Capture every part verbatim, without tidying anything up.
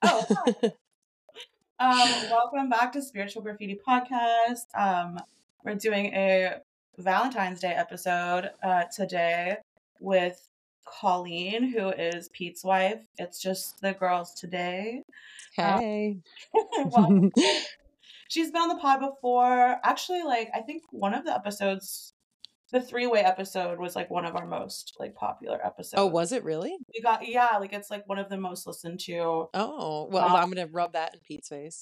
Oh, hi. Um, welcome back to Spiritual Graffiti Podcast. Um, we're doing a Valentine's Day episode uh, today with Colleen, who is Pete's wife. It's just the girls today. Um, Hey. welcome. She's been on the pod before. Actually, like I think one of the episodes, the three-way episode, was like one of our most like popular episodes. Oh, was it really? We got yeah, like it's like one of the most listened to. Oh, well, Um, I'm gonna rub that in Pete's face.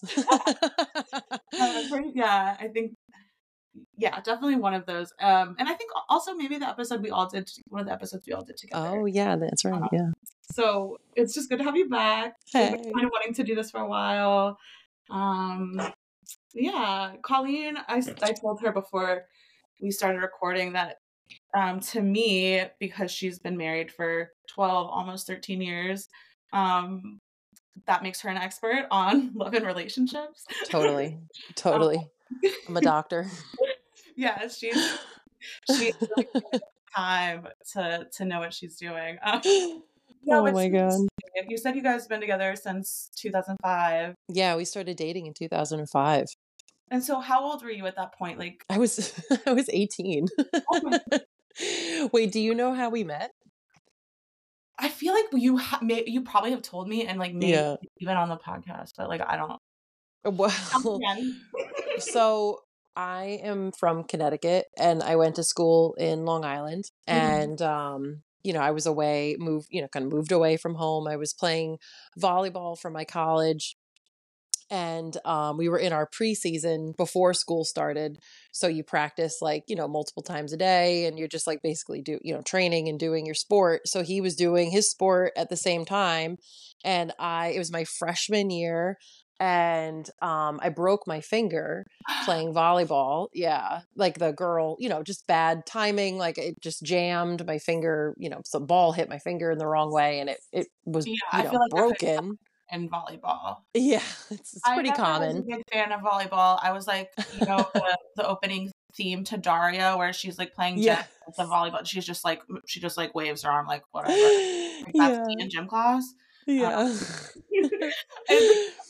uh, pretty- yeah, I think yeah, definitely one of those. Um, and I think also maybe the episode we all did, one of the episodes we all did together. Oh, yeah, that's right. Um, Yeah. so it's just good to have you back. We've been Hey. kind of wanting to do this for a while. Um, yeah, Colleen, I, I told her before we started recording that um, to me, because she's been married for twelve, almost thirteen years, um, that makes her an expert on love and relationships. Totally. um, Totally. I'm a doctor. yeah, she's she's really taken time to to know what she's doing. Um, yeah, Oh but my so God. you said you guys have been together since two thousand five. Yeah, we started dating in two thousand five. And so how old were you at that point? Like, I was I was eighteen. oh my, Wait, do you know how we met? I feel like you ha- may, you probably have told me, and like maybe Yeah. even on the podcast, but like I don't. Well, so I am from Connecticut and I went to school in Long Island Mhm. and um you know, I was away, moved, you know, kind of moved away from home. I was playing volleyball for my college and um we were in our preseason before school started. So you practice like, you know, multiple times a day and you're just like basically do, you know, training and doing your sport. So he was doing his sport at the same time and I it was my freshman year and um I broke my finger playing volleyball. Yeah. Like the girl, you know, just bad timing. Like it just jammed my finger, you know, some ball hit my finger in the wrong way and it, it was, Yeah, you I know, feel like that could broken. in volleyball. Yeah. It's, it's I pretty never was a common. big fan of volleyball. I was like, you know, the, the opening theme to Daria, where she's like playing gym Yeah. with the volleyball. She's just like she just like waves her arm like whatever. Like that's Yeah. me in gym class. Um, Yeah. and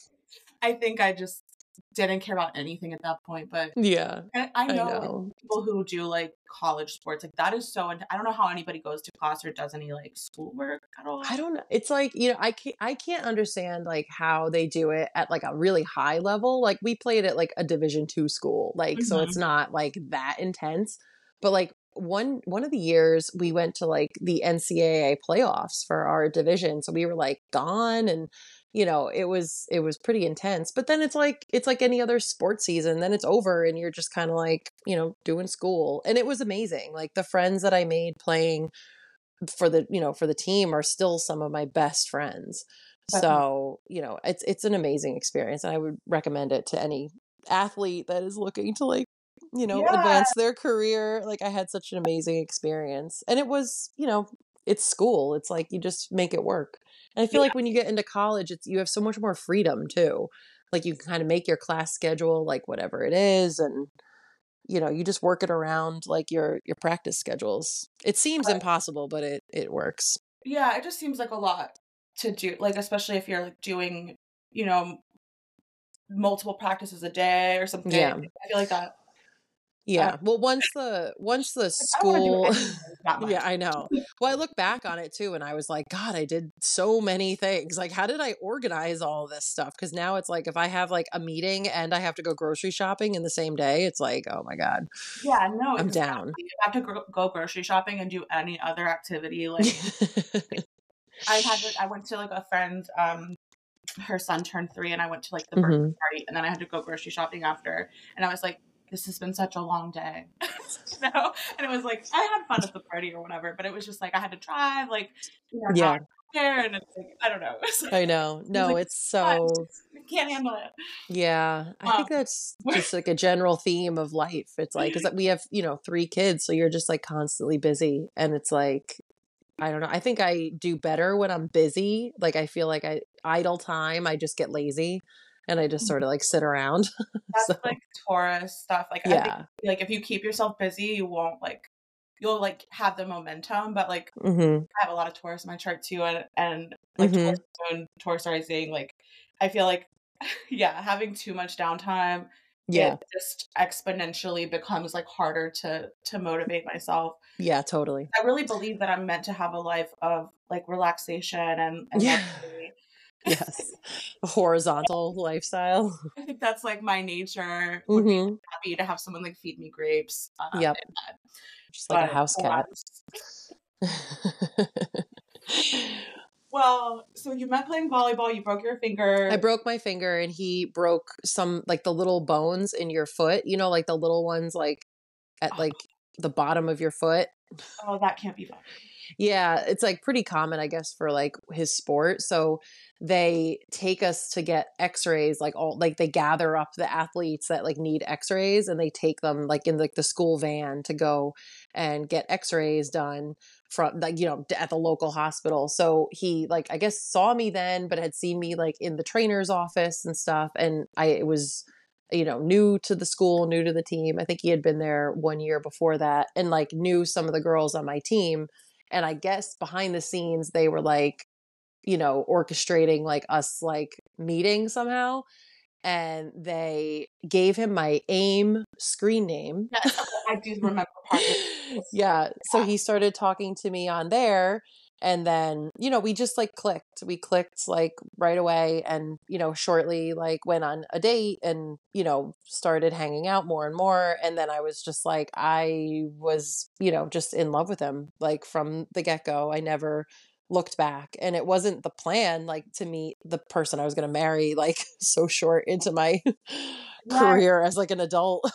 I think I just didn't care about anything at that point. But Yeah. I, I I know like, know. people who do like college sports, like that is so. int- I don't know how anybody goes to class or does any like schoolwork at all. I don't know. It's like, you know, I can't I can't understand like how they do it at like a really high level. Like we played at like a division two school. Like so Mhm. it's not like that intense. But like one one of the years we went to like the N C double A playoffs for our division. So we were like gone and you know, it was it was pretty intense. But then it's like it's like any other sports season. Then it's over and you're just kind of like, you know, doing school. And it was amazing. Like the friends that I made playing for the you know for the team are still some of my best friends. Definitely. So you know it's it's an amazing experience and I would recommend it to any athlete that is looking to like you know Yeah. advance their career. Like I had such an amazing experience and it was you know it's school, it's like you just make it work. And I feel Yeah. like when you get into college it's you have so much more freedom too. Like you can kind of make your class schedule like whatever it is and you know, you just work it around like your your practice schedules. It seems impossible, but it it works. Yeah, it just seems like a lot to do, like especially if you're like doing, you know, multiple practices a day or something. Yeah. I feel like that. Uh, Yeah. Well, once the once the I don't want to do school anything that much. Yeah, I know. Well, I look back on it too and I was like, God, I did so many things. Like, how did I organize all this stuff? Because now it's like if I have like a meeting and I have to go grocery shopping in the same day, it's like, oh my God, Yeah, no, I'm exactly. down. If I have to gro- go grocery shopping and do any other activity, like I had, to, I went to like a friend, um, her son turned three, and I went to like the birthday hmm party, and then I had to go grocery shopping after, and I was like, this has been such a long day, you know. And it was like I had fun at the party or whatever, but it was just like I had to drive like you know an Yeah, hour there, and it's like I don't know. It was like, I know. it was No, like it's "Ah, so I can't handle it. Yeah, I Um, think that's just like a general theme of life. It's like, is that we have, you know, three kids, so you're just like constantly busy. And it's like, I don't know. I think I do better when I'm busy. Like, I feel like I idle time, I just get lazy and I just sort of like sit around. that's So, like Taurus stuff. Like I think yeah. like if you keep yourself busy, you won't like you'll like have the momentum. But like hmm I have a lot of Taurus in my chart too, and and like hmm Taurus moon, Taurus rising, like I feel like, yeah, having too much downtime, it Yeah. just exponentially becomes, like, harder to to motivate myself. Yeah, totally. I really believe that I'm meant to have a life of, like, relaxation and and Yeah. luxury. Yes. A horizontal lifestyle. I think that's, like, my nature, would be Mhm. happy to have someone, like, feed me grapes, um, Yep. in bed. Just like a But house cat. alas. Well, so you met playing volleyball, you broke your I finger. broke my finger and he broke some like the little bones in your foot, you know, like the little ones like at Oh, like the bottom of your foot. oh, that can't be fun. Yeah, it's like pretty common, I guess, for like his sport. So they take us to get x-rays, like all like they gather up the athletes that like need x-rays and they take them like in like the school van to go and get x-rays done from like, you know, at the local hospital. So he like I guess saw me then, but had seen me like in the trainer's office and stuff. And I it was you know, new to the school, new to the team. I think he had been there one year before that and like knew some of the girls on my team. And I guess behind the scenes, they were like, you know, orchestrating like us like meeting somehow. And they gave him my AIM screen name. Yes, okay, I do remember part of this. Yeah. So Yeah. he started talking to me on there. And then, you know, we just like clicked. We clicked like right away and, you know, shortly like went on a date and, you know, started hanging out more and more. And then I was just like, I was, you know, just in love with him like from the get go. I never looked back. And it wasn't the plan like to meet the person I was going to marry like so short into my Yeah, career as like an adult.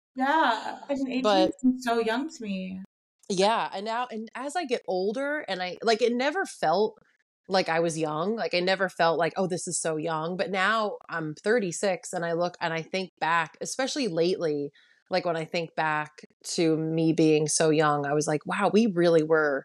yeah. I mean, eighteen But seems so young to me. yeah, and now and as I get older and I like it never felt like I was young. Like I never felt like, oh, this is so young. But now I'm thirty-six and I look and I think back, especially lately, like when I think back to me being so young, I was like, wow, we really were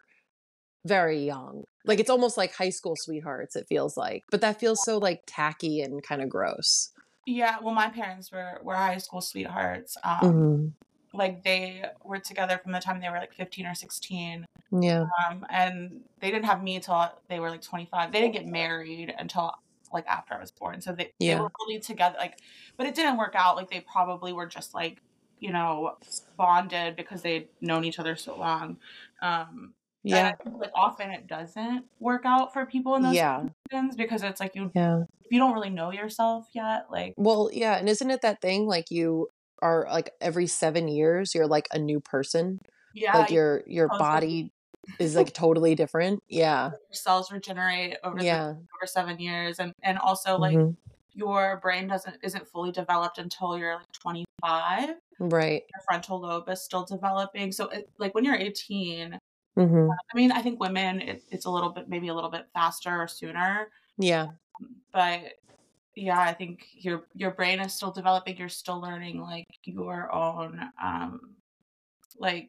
very young. Like it's almost like high school sweethearts, it feels like. But that feels so like tacky and kind of gross. Yeah, well, my parents were were high school sweethearts. Um, Hmm. like, they were together from the time they were, like, fifteen or sixteen, Yeah. um, and they didn't have me till they were, like, twenty-five. They didn't get married until, like, after I was born, so they they were Yeah. really together, like but it didn't work out, like, they probably were just, like, you know, bonded because they'd known each other so long, um, and I Yeah. think, like, often it doesn't work out for people in those Yeah. situations because it's like you Yeah. if you don't really know yourself yet, like Well, yeah, and isn't it that thing like you are like every seven years you're like a new person? yeah, Like you your your supposedly body is like totally different? Yeah. your cells regenerate over the Yeah. over seven years, and and also, like, Mhm. your brain doesn't isn't fully developed until you're, like, twenty-five. Right. Your frontal lobe is still developing, so it like, when you're eighteen, Mhm. I mean, I think women, it it's a little bit maybe a little bit faster or sooner, Yeah. but, yeah, I think your your brain is still developing, you're still learning, like, your own, um, like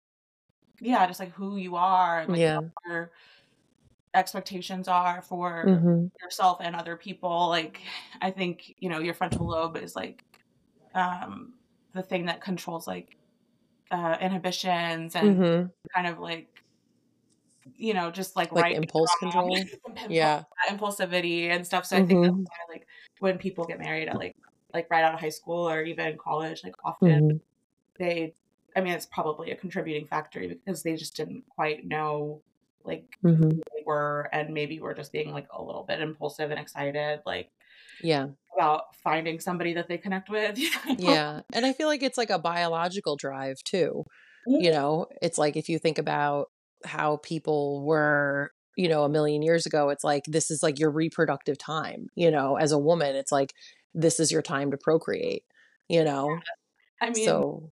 yeah, just, like, who you are and, like, what Yeah. your expectations are for Mhm. yourself and other people, like, I think, you know, your frontal lobe is, like, um, the thing that controls, like, uh, inhibitions and Mhm. kind of, like, you know, just, like, Like right impulse and wrong, control? impul Yeah. impulsivity and stuff, so I think that's Mhm. why, like, when people get married at, like like, right out of high school or even college, like, often Mhm. they I mean, it's probably a contributing factor because they just didn't quite know, like, who Mhm. they were and maybe were just being, like, a little bit impulsive and excited, like, Yeah. about finding somebody that they connect with, you know? Yeah. And I feel like it's like a biological drive too. You Mhm. know, it's like if you think about how people were, you know, a million years ago, it's like this is like your reproductive time, you know, as a woman, it's like this is your time to procreate, you know. I mean, So,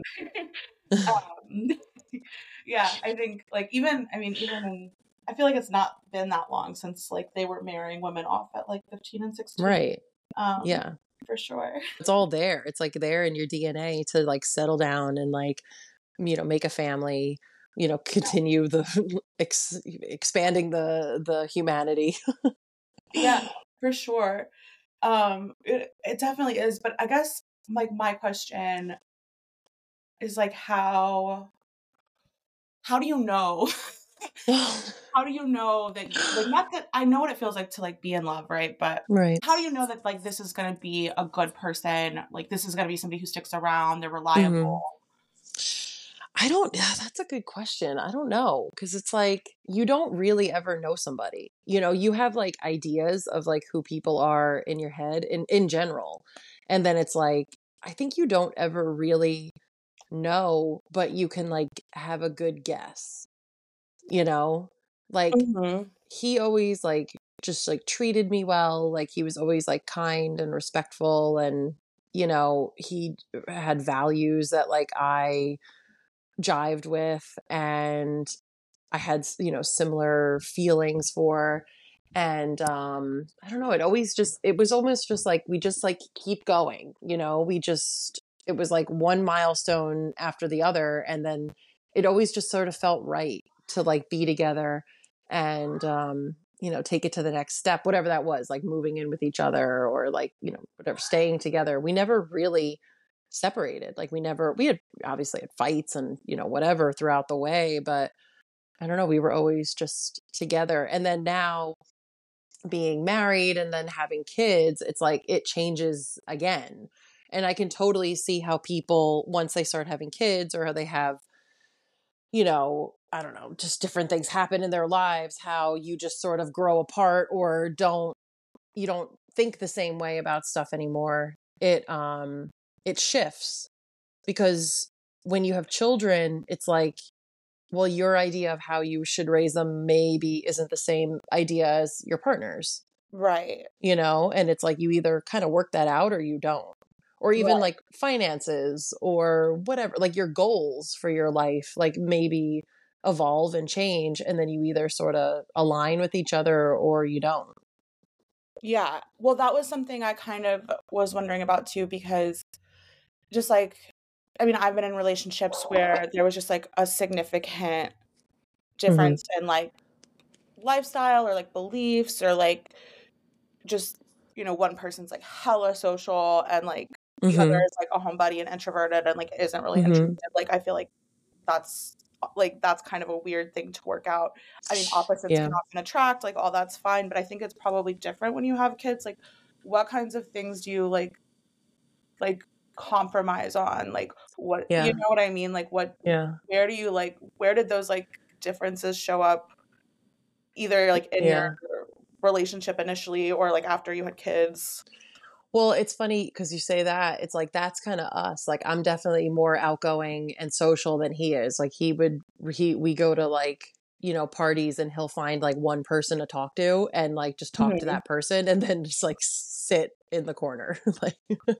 um, yeah, I think, like, even I mean, even in I feel like it's not been that long since, like, they were marrying women off at, like, fifteen and sixteen, right. um, Yeah. for sure. It's all there. It's like there in your D N A to like settle down and like, you know, make a family, you know, continue the ex- expanding the the humanity. Yeah, for sure. Um, it it definitely is, but I guess, like, my question is, like, how how do you know? How do you know that, like, not that I know what it feels like to, like, be in love, right? But Right. how do you know that, like, this is gonna be a good person? Like, this is gonna be somebody who sticks around, they're reliable? Mhm. I don't yeah, that's a good question. I don't know, because it's like you don't really ever know somebody. You know, you have like ideas of like who people are in your head in in general. And then it's like I think you don't ever really know, but you can like have a good guess, you know? Like Mhm. he always like just like treated me well, like he was always like kind and respectful, and you know, he had values that like I jived with, and I had, you know, similar feelings for. And um I don't know, it always just it was almost just like we just like keep going, you know, we just it was like one milestone after the other, and then it always just sort of felt right to like be together and um you know, take it to the next step, whatever that was, like moving in with each other or like, you know, whatever, staying together. We never really separated. Like we never we had obviously had fights and, you know, whatever throughout the way, but I don't know, we were always just together. And then now being married and then having kids, it's like it changes again. And I can totally see how people, once they start having kids or they have, you know, I don't know, just different things happen in their lives, how you just sort of grow apart or don't, you don't think the same way about stuff anymore. It, um, it shifts because when you have children, it's like, well, your idea of how you should raise them maybe isn't the same idea as your partner's, Right. you know? And it's like you either kind of work that out or you don't. Or even Right. like finances or whatever, like your goals for your life, like maybe evolve and change. And then you either sort of align with each other or you don't. Yeah. Well, that was something I kind of was wondering about too, because just like, I mean, I've been in relationships where there was just like a significant Hmm. difference in like lifestyle or like beliefs or like just, you know, one person's like hella social and like the other Hmm. is like a homebody and introverted and like isn't really interested. Hmm. Like I feel like that's like that's kind of a weird thing to work out. I mean, opposites Yeah. can often attract, like all that's fine, but I think it's probably different when you have kids. Like what kinds of things do you like like compromise on? Like what, you Yeah. know what I mean? Like what, Yeah. where do you like where did those like differences show up either like in your Yeah. relationship initially or like after you had kids? Well, it's funny because you say that. It's like that's kind of us. Like I'm definitely more outgoing and social than he is. Like he would he we go to like, you know, parties and he'll find like one person to talk to and like just talk to Mhm. that person and then just like sit in the corner. Like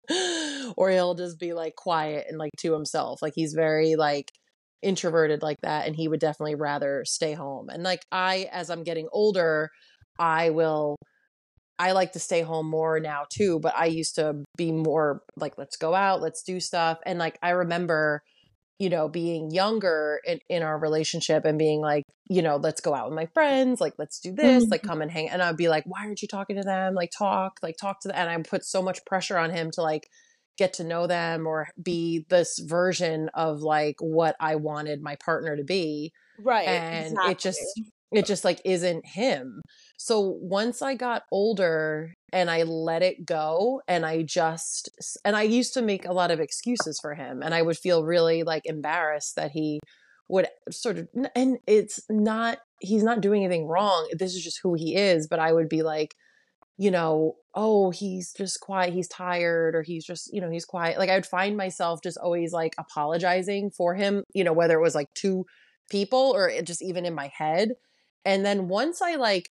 or he'll just be like quiet and like to himself. Like he's very like introverted like that, and he would definitely rather stay home. And like I, as I'm getting older, I will I like to stay home more now too, but I used to be more like, let's go out, let's do stuff. And like, I remember, you know, being younger in, in our relationship and being like, you know, let's go out with my friends, like, let's do this, like, Mhm. come and hang. And I'd be like, why aren't you talking to them? Like, talk, like, talk to them. And I put so much pressure on him to like get to know them or be this version of like what I wanted my partner to be, Right, and it just exactly. it just like isn't him. So once I got older and I let it go and I just and I used to make a lot of excuses for him, and I would feel really like embarrassed that he would sort of, and it's not he's not doing anything wrong, this is just who he is, but I would be like, you know, oh, he's just quiet, he's tired, or he's just, you know, he's quiet. Like I would find myself just always like apologizing for him, you know, whether it was like to people or it just even in my head. And then once I like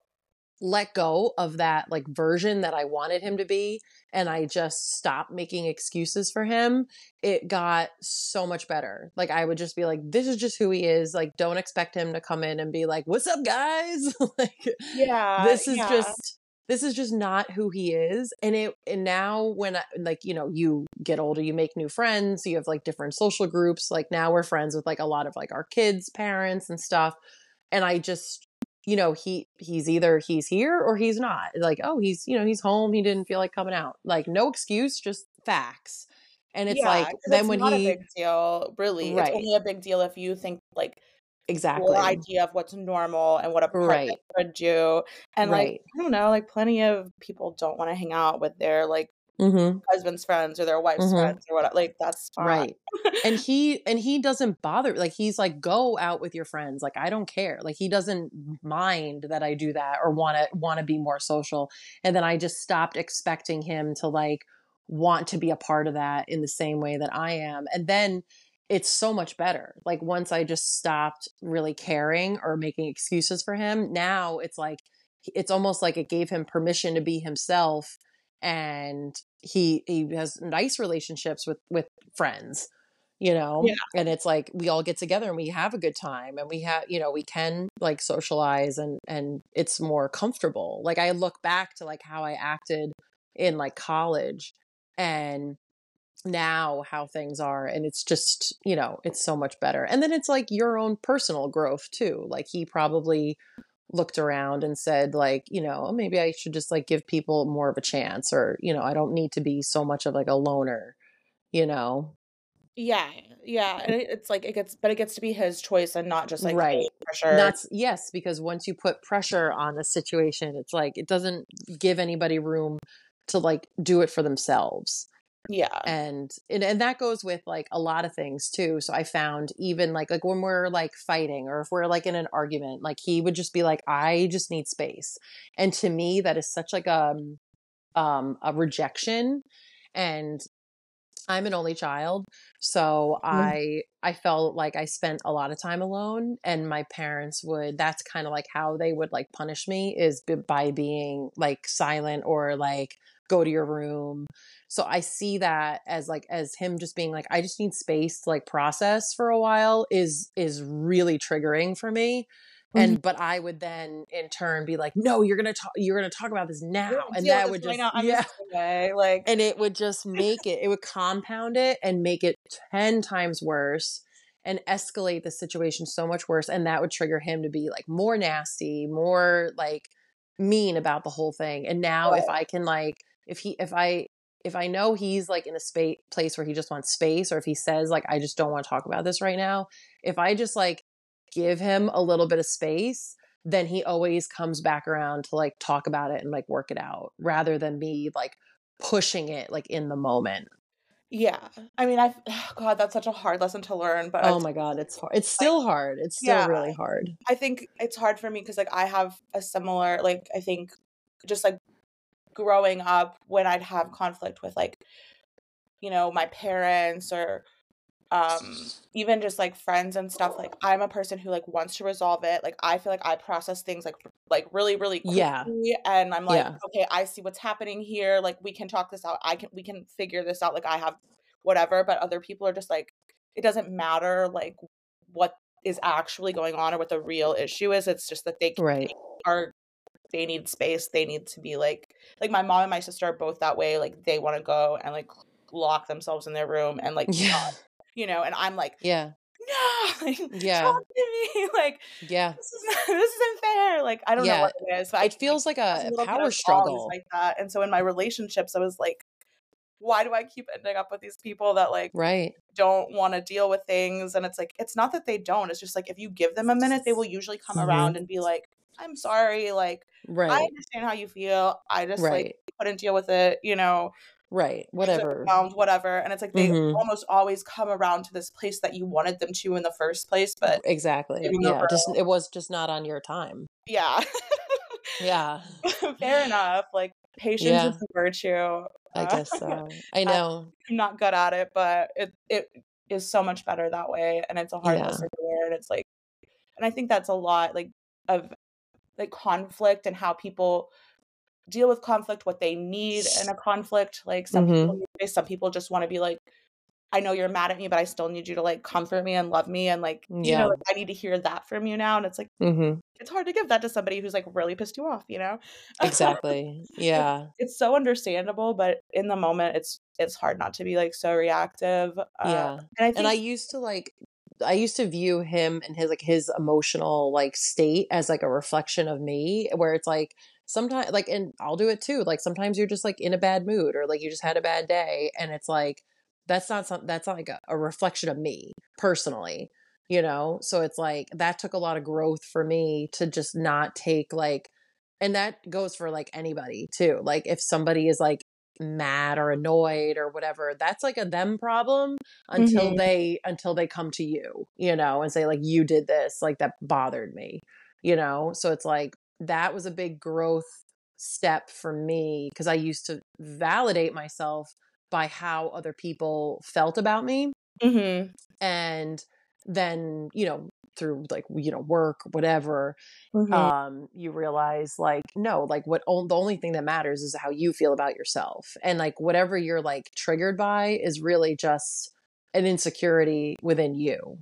let go of that like version that I wanted him to be and I just stopped making excuses for him, it got so much better. Like I would just be like, this is just who he is. Like don't expect him to come in and be like, what's up guys? Like Yeah, this is yeah. just this is just not who he is. And it and now when I, like, you know, you get older, you make new friends, you have like different social groups. Like now we're friends with like a lot of like our kids' parents and stuff. And I just, you know, he he's either he's here or he's not. Like, oh, he's, you know, he's home, he didn't feel like coming out. Like no excuse, just facts. And it's Yeah, like because then it's when not a he big deal, really. It's right. only a big deal if you think, like, your Exactly. idea of what's normal and what a partner Right. should do. And like, Right. I don't know, like plenty of people don't want to hang out with their like Mhm. husband's friends or their wife's Mhm. friends or what. Like that's fine. Right. And he and he doesn't bother, like, he's like, "Go out with your friends." Like, I don't care. Like, he doesn't mind that I do that or wanna wanna be more social. And then I just stopped expecting him to, like, want to be a part of that in the same way that I am. And then it's so much better. Like, once I just stopped really caring or making excuses for him, now it's like it's almost like it gave him permission to be himself, and he he has nice relationships with with friends, you Yeah. know, and it's like we all get together and we have a good time, and we have, you know, we can like socialize, and and it's more comfortable. Like, I look back to like how I acted in like college, and now how things are, and it's just, you know, it's so much better. And then it's like your own personal growth too. Like, he probably looked around and said, like, you know, "Oh, maybe I should just like give people more of a chance," or, you know, "I don't need to be so much of like a loner," you know. Yeah. Yeah. And it, it's like it gets but it gets to be his choice and not just like Right. being pressured. Not yes, because once you put pressure on a situation, it's like it doesn't give anybody room to like do it for themselves. Yeah. And, and and that goes with like a lot of things too. So I found even like like when we're like fighting, or if we're like in an argument, like he would just be like, "I just need space." And to me that is such like a um a rejection. And I'm an only child, so Mhm. I I felt like I spent a lot of time alone, and my parents would that's kind of like how they would like punish me, is b- by being like silent or like go to your room. So I see that as like as him just being like, I just need space to like process for a while, is is really triggering for me. Mhm. And but I would then in turn be like, "No, you're going to talk you're going to talk about this We're now." gonna And deal with that this would right just now. I'm the yeah, same way. Like and it would just make it it would compound it and make it ten times worse, and escalate the situation so much worse, and that would trigger him to be like more nasty, more like mean about the whole thing. And now if right. I can like if he if I if I know he's like in a space place where he just wants space, or if he says like, "I just don't want to talk about this right now," if I just like give him a little bit of space, then he always comes back around to like talk about it and like work it out, rather than me like pushing it like in the moment. Yeah. I mean, I've God, that's such a hard lesson to learn, but Oh it's my god, it's hard. It's like still hard. It's still yeah, really hard. I think it's hard for me because like I have a similar like I think just like growing up when I'd have conflict with like, you know, my parents or um even just like friends and stuff, like I'm a person who like wants to resolve it. Like I feel like I process things like r- like really really Yeah. quickly, and I'm like, Yeah. okay, I see what's happening here, like we can talk this out, I can we can figure this out, like I have whatever. But other people are just like, it doesn't matter like what is actually going on or what the real issue is, it's just that they, Right. they are they need space, they need to be like like my mom and my sister are both that way, like they want to go and like lock themselves in their room and like Yeah. you know, and I'm like, Yeah. "No, like, Yeah. talk to me, like, Yeah. this is not this isn't fair," like, I don't know what Yeah. it is, but I It feel like feels like as a, a little power kiddos, always struggle. like that, and so in my relationships, I was like, "Why do I keep ending up with these people that, like, Right. don't wanna deal with things?" And it's like, it's not that they don't, it's just, like, if you give them a minute, they will usually come Mhm. around and be like, "I'm sorry, like, I Right. understand how you feel, I just, like, Right. couldn't deal with it," you know? Right. I was Whatever. overwhelmed, whatever, and it's like they Mhm. almost always come around to this place that you wanted them to in the first place, but Exactly. giving the Yeah. Just room. it was just not on your time. Yeah. Yeah. Fair enough, like, patience is Yeah. a virtue. I Uh, guess so. I I'm know. not good at it, but it it is so much better that way, and it's a hard Yeah. lesson to learn. It's like, and I think that's a lot, like, of, like, conflict and how people deal with conflict, what they need in a conflict. Like, some people Mhm. need space, some people just wanna be like, I know you're mad at me, but I still need you to, like, comfort me and love me and, like, you know, Yeah. like, I need to hear that from you now, and it's like, Mhm. it's hard to give that to somebody who's, like, really pissed you off, you know? Exactly. It's Yeah. it's so understandable, but in the moment, it's it's hard not to be, like, so reactive, uh, Yeah. and I And I think used to like I used to view him and his like his emotional like state as like a reflection of me, where it's like sometimes like, and I'll do it too. Like sometimes you're just like in a bad mood, or like you just had a bad day, and it's like that's not something that's not like a, a reflection of me personally. you know? So it's like that took a lot of growth for me to just not take like, and that goes for like anybody too. Like if somebody is like mad or annoyed or whatever, that's like a them problem until Mhm. they until they come to you, you know, and say like you did this, like that bothered me, you know? So it's like that was a big growth step for me because I used to validate myself by how other people felt about me. Mhm. And then, you know, through like, you know, work, whatever, Mhm. um, you realize like, no, like what on, the only thing that matters is how you feel about yourself. And like whatever you're like triggered by is really just an insecurity within you.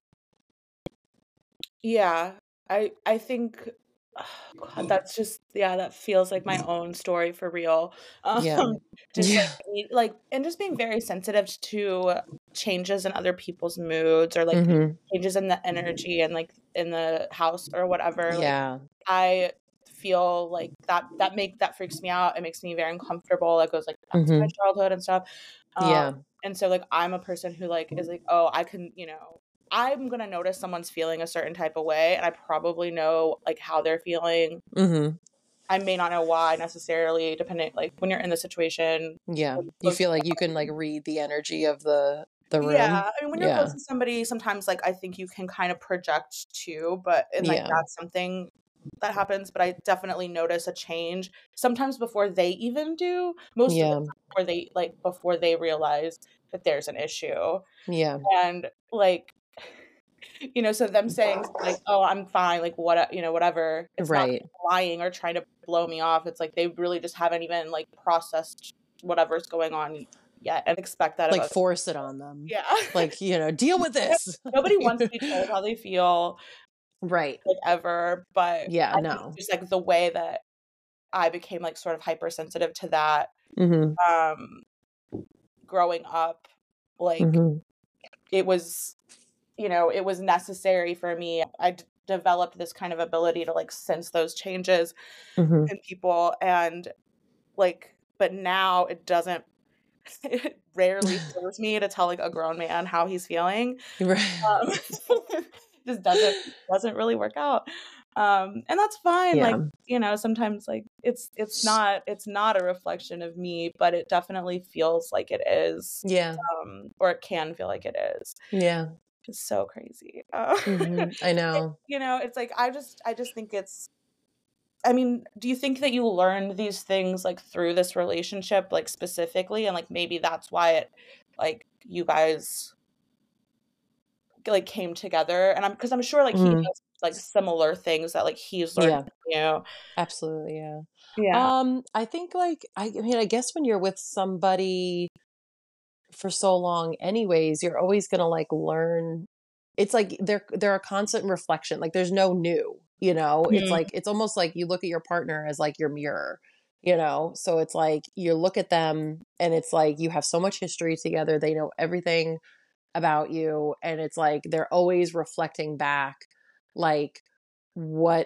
Yeah. I I think oh god, that's just yeah, that feels like my own story for real. Um, Yeah. just like Yeah. me like and just being very sensitive to changes in other people's moods or like Mm-hmm. changes in the energy and like in the house or whatever. Like Yeah. I feel like that that make that freaks me out. It makes me very uncomfortable. It goes like back to my Mm-hmm. childhood and stuff. Um, Yeah. and so like I'm a person who like is like, oh, I can, you know, I'm gonna notice someone's feeling a certain type of way, and I probably know like how they're feeling. Mm-hmm. I may not know why necessarily, depending like when you're in the situation. Yeah. Like, You close to feel like you can like somebody. read the energy of the the room. Yeah, I mean, when you're Yeah. close to somebody, sometimes like I think you can kind of project too, but and like Yeah. that's something that happens. But I definitely notice a change sometimes before they even do. Most of the Yeah. time before they like before they realize that there's an issue, Yeah. and like you know, so them saying like, "Oh, I'm fine," like what you know, whatever. It's not Right. lying or trying to blow me off. It's like they really just haven't even like processed whatever's going on yet, and expect that of Like other. force it on them. Yeah. Like, you know, deal with Yep. this. Nobody wants to be told how they feel, Right. like, ever, but Yeah, I think no. just, like, the way that I became, like, sort of hypersensitive to that, Mhm. um, growing up, like, Mhm. it was you know, it was necessary for me. I d developed this kind of ability to, like, sense those changes Mhm. in people, and, like but now it doesn't it rarely serves me to tell, like, a grown man how he's feeling. Right. Um, just doesn't doesn't really work out. Um, and that's fine, like, Yeah. you know, sometimes, like, it's it's not it's not a reflection of me, but it definitely feels like it is, Yeah. um, or it can feel like it is. Yeah. It's so crazy. Uh, Mhm. I know. you know, it's like, I just I just think it's I mean, do you think that you learned these things, like, through this relationship, like, specifically, and, like, maybe that's why it like, you guys like, came together, and I'm because 'cause I'm sure, like, he Mhm. has, like, similar things that, like, he's learned Yeah. from you. Absolutely, yeah. Yeah. Um, I think, like, I I mean, I guess when you're with somebody for so long anyways, you're always gonna, like, learn it's like they're they're a constant reflection, like, there's no new, you know? It's Mhm, like it's almost like you look at your partner as, like, your mirror, you know? So it's like you look at them and it's like you have so much history together, they know everything about you, and it's like they're always reflecting back, like, what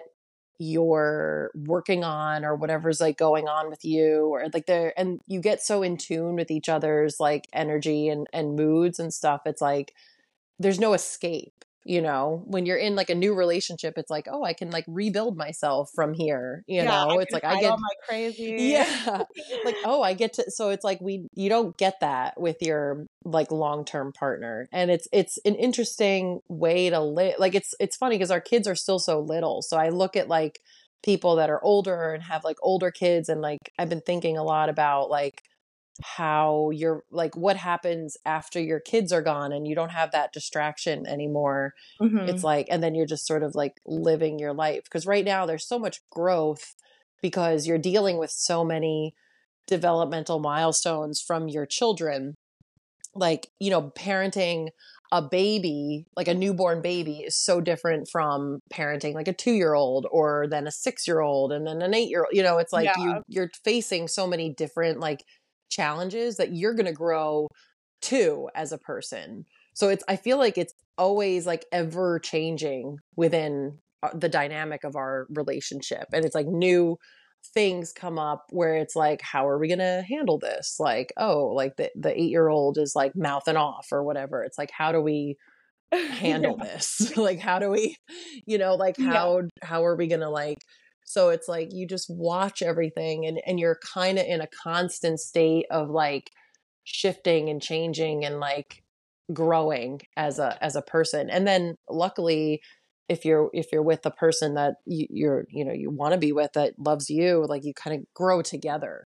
you're working on or whatever's like going on with you or like they're and you get so in tune with each other's like energy and and moods and stuff. It's like there's no escape, you know? When you're in like a new relationship, it's like, "Oh, I can like rebuild myself from here," you yeah, I know? It's can like I hide all get my crazy. yeah. Like, "Oh, I get to" so it's like we you don't get that with your like long-term partner. And it's it's an interesting way to live. Like it's it's funny because our kids are still so little. So I look at like people that are older and have like older kids and like I've been thinking a lot about like how you're like what happens after your kids are gone and you don't have that distraction anymore. It's Mhm, like and then you're just sort of like living your life because right now there's so much growth because you're dealing with so many developmental milestones from your children. Like, you know, parenting a baby, like a newborn baby is so different from parenting like a two year old or then a six year old and then an eight year old. You know, it's like yeah, you you're facing so many different like challenges that you're going to grow too as a person. So it's I feel like it's always like ever changing within uh, the dynamic of our relationship and it's like new things come up where it's like how are we going to handle this? Like, oh, like the the eight-year-old is like mouthing off or whatever. It's like how do we handle this? Like, how do we, you know, like Yeah. how, how are we going to like, so it's like, you just watch everything and, and you're kind of in a constant state of like shifting and changing and like growing as a, as a person. And then luckily, if you're, if you're with a person that you, you're, you know, you want to be with that loves you, like you kind of grow together.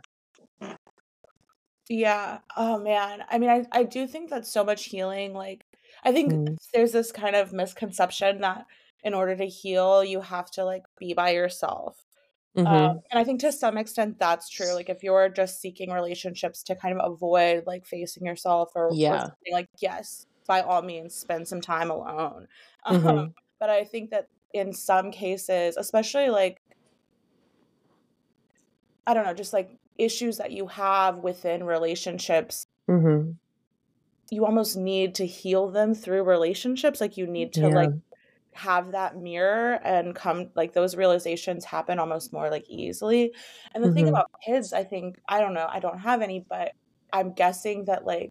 Yeah. Oh man. I mean, I, I do think that's so much healing. Like, I think Mm. there's this kind of misconception that in order to heal, you have to like be by yourself. Um, Mm-hmm. and I think to some extent that's true. Like if you're just seeking relationships to kind of avoid like facing yourself or, or Yeah. something, like, yes, by all means, spend some time alone. Um, Mm-hmm. but I think that in some cases, especially like, I don't know, just like issues that you have within relationships, Mm-hmm. you almost need to heal them through relationships. Like you need to Yeah. like have that mirror and come like those realizations happen almost more like easily. And the thing Mm-hmm. about kids, I think, I don't know, I don't have any, but I'm guessing that like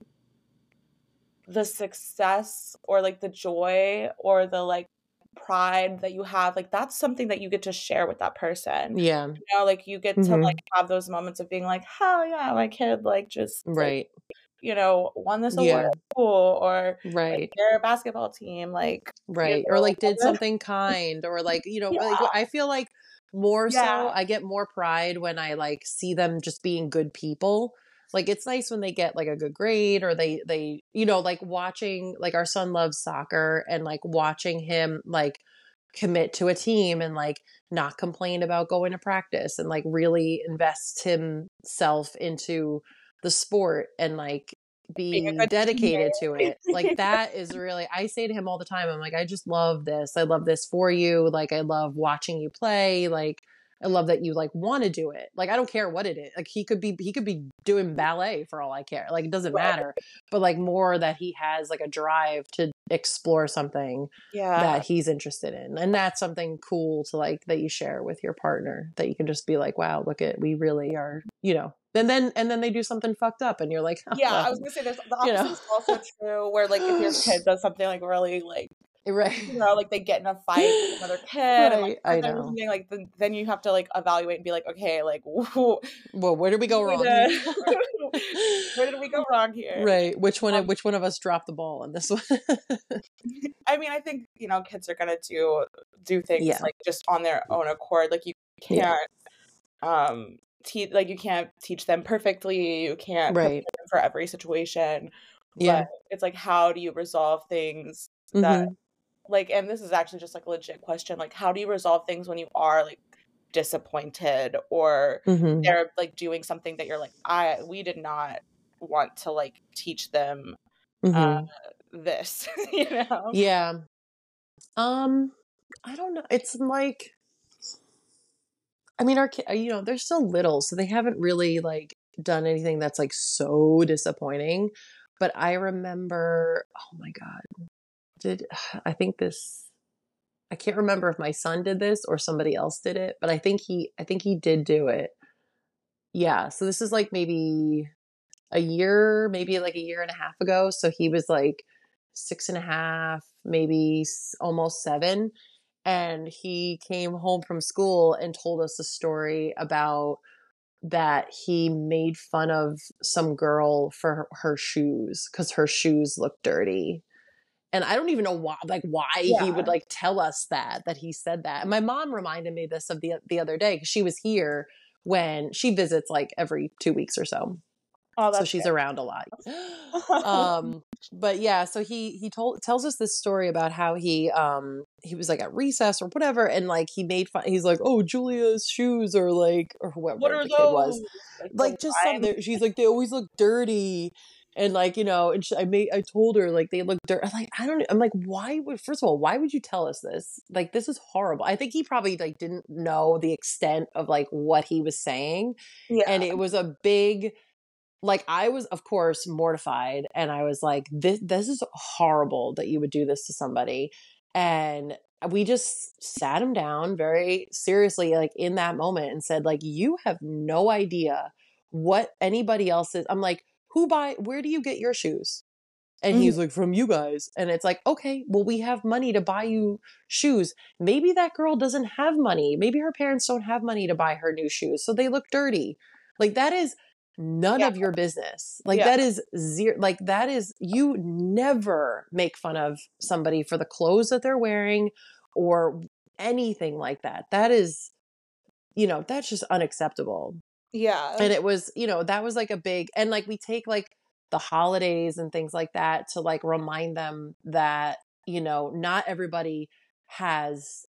the success or like the joy or the like pride that you have, like that's something that you get to share with that person. Yeah. You know, like you get to like Mm-hmm. have those moments of being like, hell yeah, my kid like just like, Right. you know, won this award Yeah. at school, or like Right. their basketball team, like, you Right. Or know, like did something kind or like, you know, yeah, like I feel like more so yeah, I get more pride when I like see them just being good people. Like it's nice when they get like a good grade or they they you know like watching like our son loves soccer and like watching him like commit to a team and like not complain about going to practice and like really invest himself into the sport and like being a be good dedicated to teammate. it. Like that is really, I say to him all the time, I'm like, I just love this. I love this for you. Like, I love watching you play. Like, I love that you like want to do it. Like, I don't care what it is. Like, he could be, he could be doing ballet for all I care. Like, it doesn't Right. matter. But like more that he has like a drive to explore something Yeah. that he's interested in. And that's something cool to like, that you share with your partner that you can just be like, wow, look at, we really are, you know, and then, and then they do something fucked up and you're like, oh, Yeah, I well, was gonna say there's the you opposite know, is also true, where, like, if your kid does something, like, really, like, right. you know, like, they get in a fight with another kid and, like, Right. hurt I them or know. something, like, then then you have to, like, evaluate and be like, "Okay, like, who Well, where did we go wrong here? did where did we go wrong here?" Right. Which one, Um, which one of us dropped the ball on this one? I mean, I think, you know, kids are gonna do do things, Yeah. like, just on their own accord, like, you Yeah. can't, um, teach like, you can't teach them perfectly, you can't prepare Right. them for every situation, but Yeah. it's like, how do you resolve things that Mm-hmm. like, and this is actually just like a legit question, like, how do you resolve things when you are like disappointed or Mm-hmm. they're like doing something that you're like, I we did not want to like teach them uh Mm-hmm. this, you know? Yeah. Um, I don't know. It's like, I mean, our kid, you know, they're still little, so they haven't really like done anything that's like so disappointing. But I remember, oh my God, did I think this? I can't remember if my son did this or somebody else did it, but I think he, I think he did do it. Yeah. So this is like maybe a year, maybe like a year and a half ago. So he was like six and a half, maybe s- almost seven. And he came home from school and told us a story about that he made fun of some girl for her, her shoes because her shoes looked dirty. And I don't even know why, like why he would Yeah. like tell us that, that he said that. And my mom reminded me this of the the other day because she was here when she visits like every two weeks or so. Oh, So that's she's great. around a lot. Um, but yeah, so he he told tells us this story about how he um he was like at recess or whatever, and like he made fun. He's like, "Oh, Julia's shoes are like," or What whoever are the kid was, those? Like the like just some. lime? they're- She's like, they always look dirty, and like you know, and she, I made I told her like they look dirty. I'm like, I don't. I'm like, why would first of all, why would you tell us this? Like this is horrible. I think he probably like didn't know the extent of like what he was saying, and Yeah. it was a big like I was of course mortified and I was like this this is horrible that you would do this to somebody, and we just sat him down very seriously like in that moment and said like you have no idea what anybody else is. I'm like, who buy where do you get your shoes? And Mhm. he's like, from you guys. And it's like, okay, well, we have money to buy you shoes. Maybe that girl doesn't have money. Maybe her parents don't have money to buy her new shoes. So they look dirty. Like, that is none Yeah. of your business. Like, Yeah. that is zero. Like, that is, you never make fun of somebody for the clothes that they're wearing or anything like that. That is, you know, that's just unacceptable. Yeah. And it was, you know, that was like a big, and like we take like the holidays and things like that to like remind them that, you know, not everybody has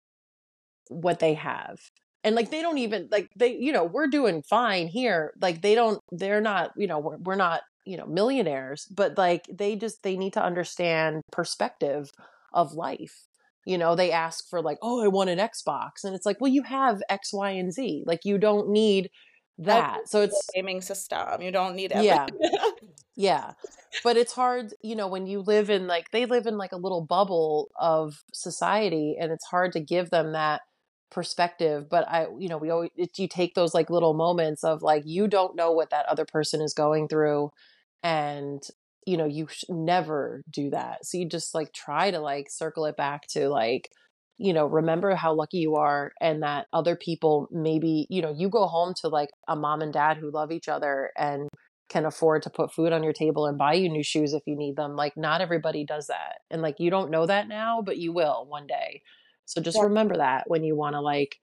what they have. And like they don't even like they, you know, we're doing fine here. Like they don't, they're not, you know, we're, we're not, you know, millionaires, but like they just, they need to understand perspective of life. You know, they ask for like, oh, I want an Xbox. And it's like, well, you have X, Y, and Z. Like you don't need Every that. So single it's, gaming system. You don't need yeah. everything. Yeah. But it's hard, you know, when you live in like, they live in like a little bubble of society and it's hard to give them that perspective. But I, you know, we always, it, you take those like little moments of like, you don't know what that other person is going through. And, you know, you sh- never do that. So you just like try to like circle it back to like, you know, remember how lucky you are and that other people maybe, you know, you go home to like a mom and dad who love each other and can afford to put food on your table and buy you new shoes if you need them. Like not everybody does that. And like you don't know that now, but you will one day. So just Yeah, remember that when you want to like,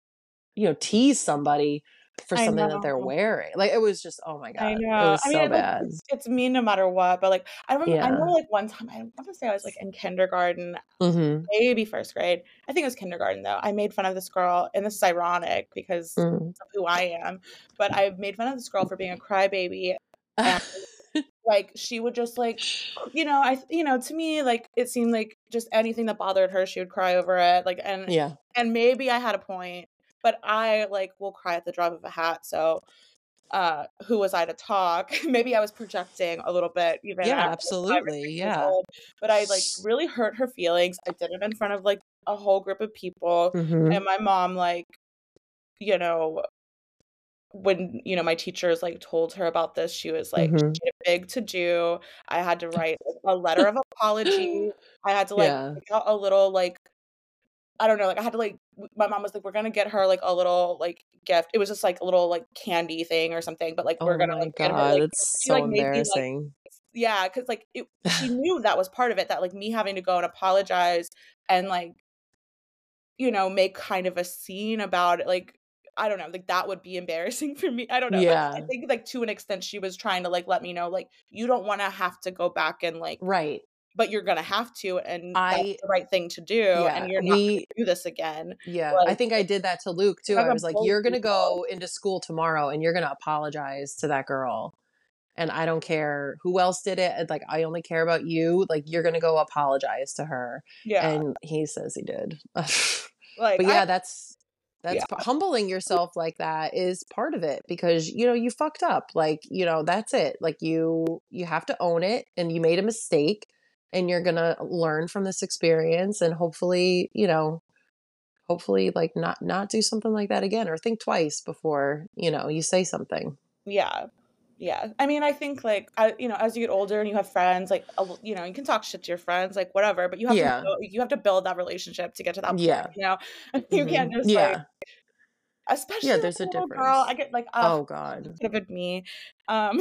you know, tease somebody for I something that they're know. wearing. Like it was just, oh my I God. It know. was I so mean, like, bad. it's it's mean no matter what, but, like, I remember I know, Yeah. like, one time, I wanna say I was, like, in kindergarten, Mm-hmm. maybe first grade. I think it was kindergarten, though. I made fun of this girl, and this is ironic because Mm. of who I am, but I made fun of this girl for being a crybaby, and, like, she would just, like, you know, I you know, to me, like, it seemed like just anything that bothered her, she would cry over it, like, and Yeah. and maybe I had a point, but I, like, will cry at the drop of a hat, so uh, who was I to talk? Maybe I was projecting a little bit even Yeah, at like five or absolutely. six years Yeah. old, but I, like, really hurt her feelings. I did it in front of, like, a whole group of people, Mm-hmm. and my mom, like, you know, when, you know, my teachers, like, told her about this, she was like Mm-hmm. she had a big to do. I had to write like, a letter of apology. I had to, like, Yeah. pick out a little, like, I don't know, like, I had to, like w my mom was like, "We're gonna get her, like, a little, like, gift." It was just, like, a little, like, candy thing or something, but, like, we're Oh gonna, my like, get her, God. like It's she, so like, made me, like embarrassing. yeah, 'cause, like, it she knew that was part of it, that, like, me having to go and apologize and, like, you know, make kind of a scene about it, like, I don't know, like, that would be embarrassing for me, I don't know, but I Yeah. think, like, to an extent, she was trying to, like, let me know, like, you don't wanna have to go back and, like Right. but you're gonna have to, and that's I, the right thing to do, and yeah, you're not gonna we, do this again. yeah, I Like, think I did that to Luke too. you're I not was gonna like, bully you're going to people. go into school tomorrow and you're going to apologize to that girl. And I don't care who else did it. Like, I only care about you. Like, you're going to go apologize to her. Yeah. And he says he did. Like, But I yeah, that's, yeah, that's p- humbling yourself like that is part of it because, you know, you fucked up. Like, you know, that's it. Like you, you have to own it and you made a mistake and you're going to learn from this experience and hopefully, you know, hopefully like not not do something like that again or think twice before you know you say something. yeah, yeah. I mean, I think, like, I you know, as you get older and you have friends, like, a l you know, you can talk shit to your friends, like, whatever, but you have to Yeah. build you have to build that relationship to get to that point, Yeah. you know? You Hmm. can't just, like Yeah. especially, Yeah, like, there's a a little girl, I difference. get, like, ugh, Oh it God. could have been me. Um,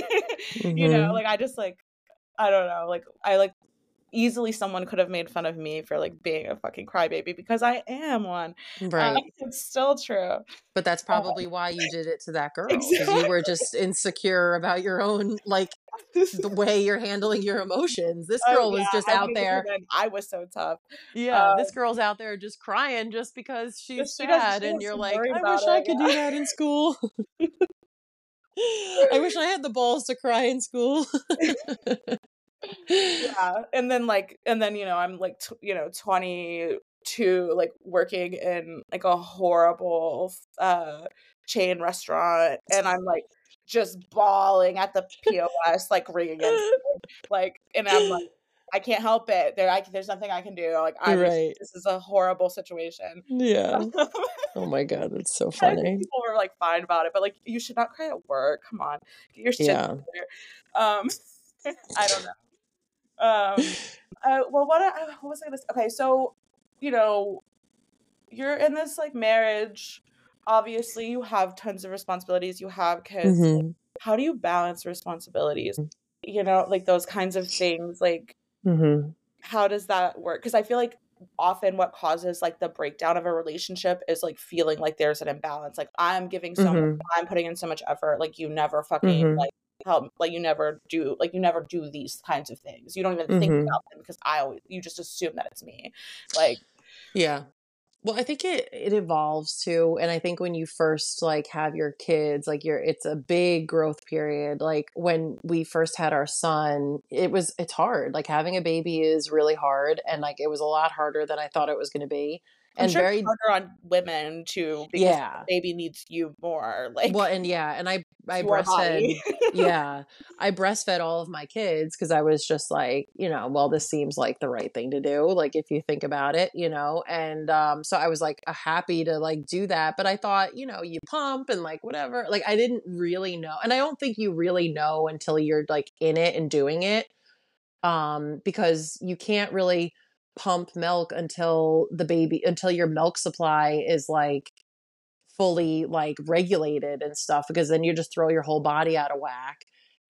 you know, Hmm. like, I just, like I don't know, like, I, like easily someone could have made fun of me for, like, being a fucking crybaby because I am one. Uh, Right. it's still true. But that's Uh, probably why you did it to that girl because you were exactly. just insecure about your own like the way you're handling your emotions. This Oh, girl yeah, was just I out wanted to there. pretend I was so tough. Yeah, Um, this girl's out there just crying just because she's but she does sad she and was you're so like, worried I about wish I it, could do yeah. that in school. I wish I had the balls to cry in school. Yeah, and then, like and then, you know, I'm, like, t you know, twenty-two, like, working in, like, a horrible, uh, chain restaurant, and I'm, like, just bawling at the P O S, like, ringing in food, like and I'm, like, I can't help it. There I there's nothing I can do, like, I'm just Right. this is a horrible situation. Yeah. Oh my God, that's so I think funny. people were, like, fine about it, but, like, you should not cry at work, come on, get your shit Yeah. together. Um, I don't know. um, uh, well, what, uh, what was I going to say? Okay, so, you know, you're in this like marriage. Obviously, you have tons of responsibilities. You have kids. Like, Mm-hmm. how do you balance responsibilities? You know, like those kinds of things. Like, Mm-hmm. how does that work? Because I feel like often what causes like the breakdown of a relationship is like feeling like there's an imbalance. Like I'm giving so much, Mm-hmm. I'm putting in so much effort. Like you never fucking Mm-hmm. like help. Like you never do. Like you never do these kinds of things. You don't even think Mm-hmm. about them because I always you just assume that it's me. Like Yeah. Well, I think it it evolves too, and I think when you first like have your kids, like you're it's a big growth period. Like when we first had our son, it was it's hard. Like having a baby is really hard, and like it was a lot harder than I thought it was going to be. I'm And sure it's very harder on women too because the yeah. baby needs you more. Like Well, and yeah, and I it's I your body. breastfed. Yeah, I breastfed all of my kids because I was just like, you know, well, this seems like the right thing to do. Like if you think about it, you know, and um, so I was like uh, happy to like do that. But I thought, you know, you pump and like whatever. Like I didn't really know, and I don't think you really know until you're like in it and doing it, um, because you can't really pump milk until the baby until your milk supply is like fully like regulated and stuff, because then you just throw your whole body out of whack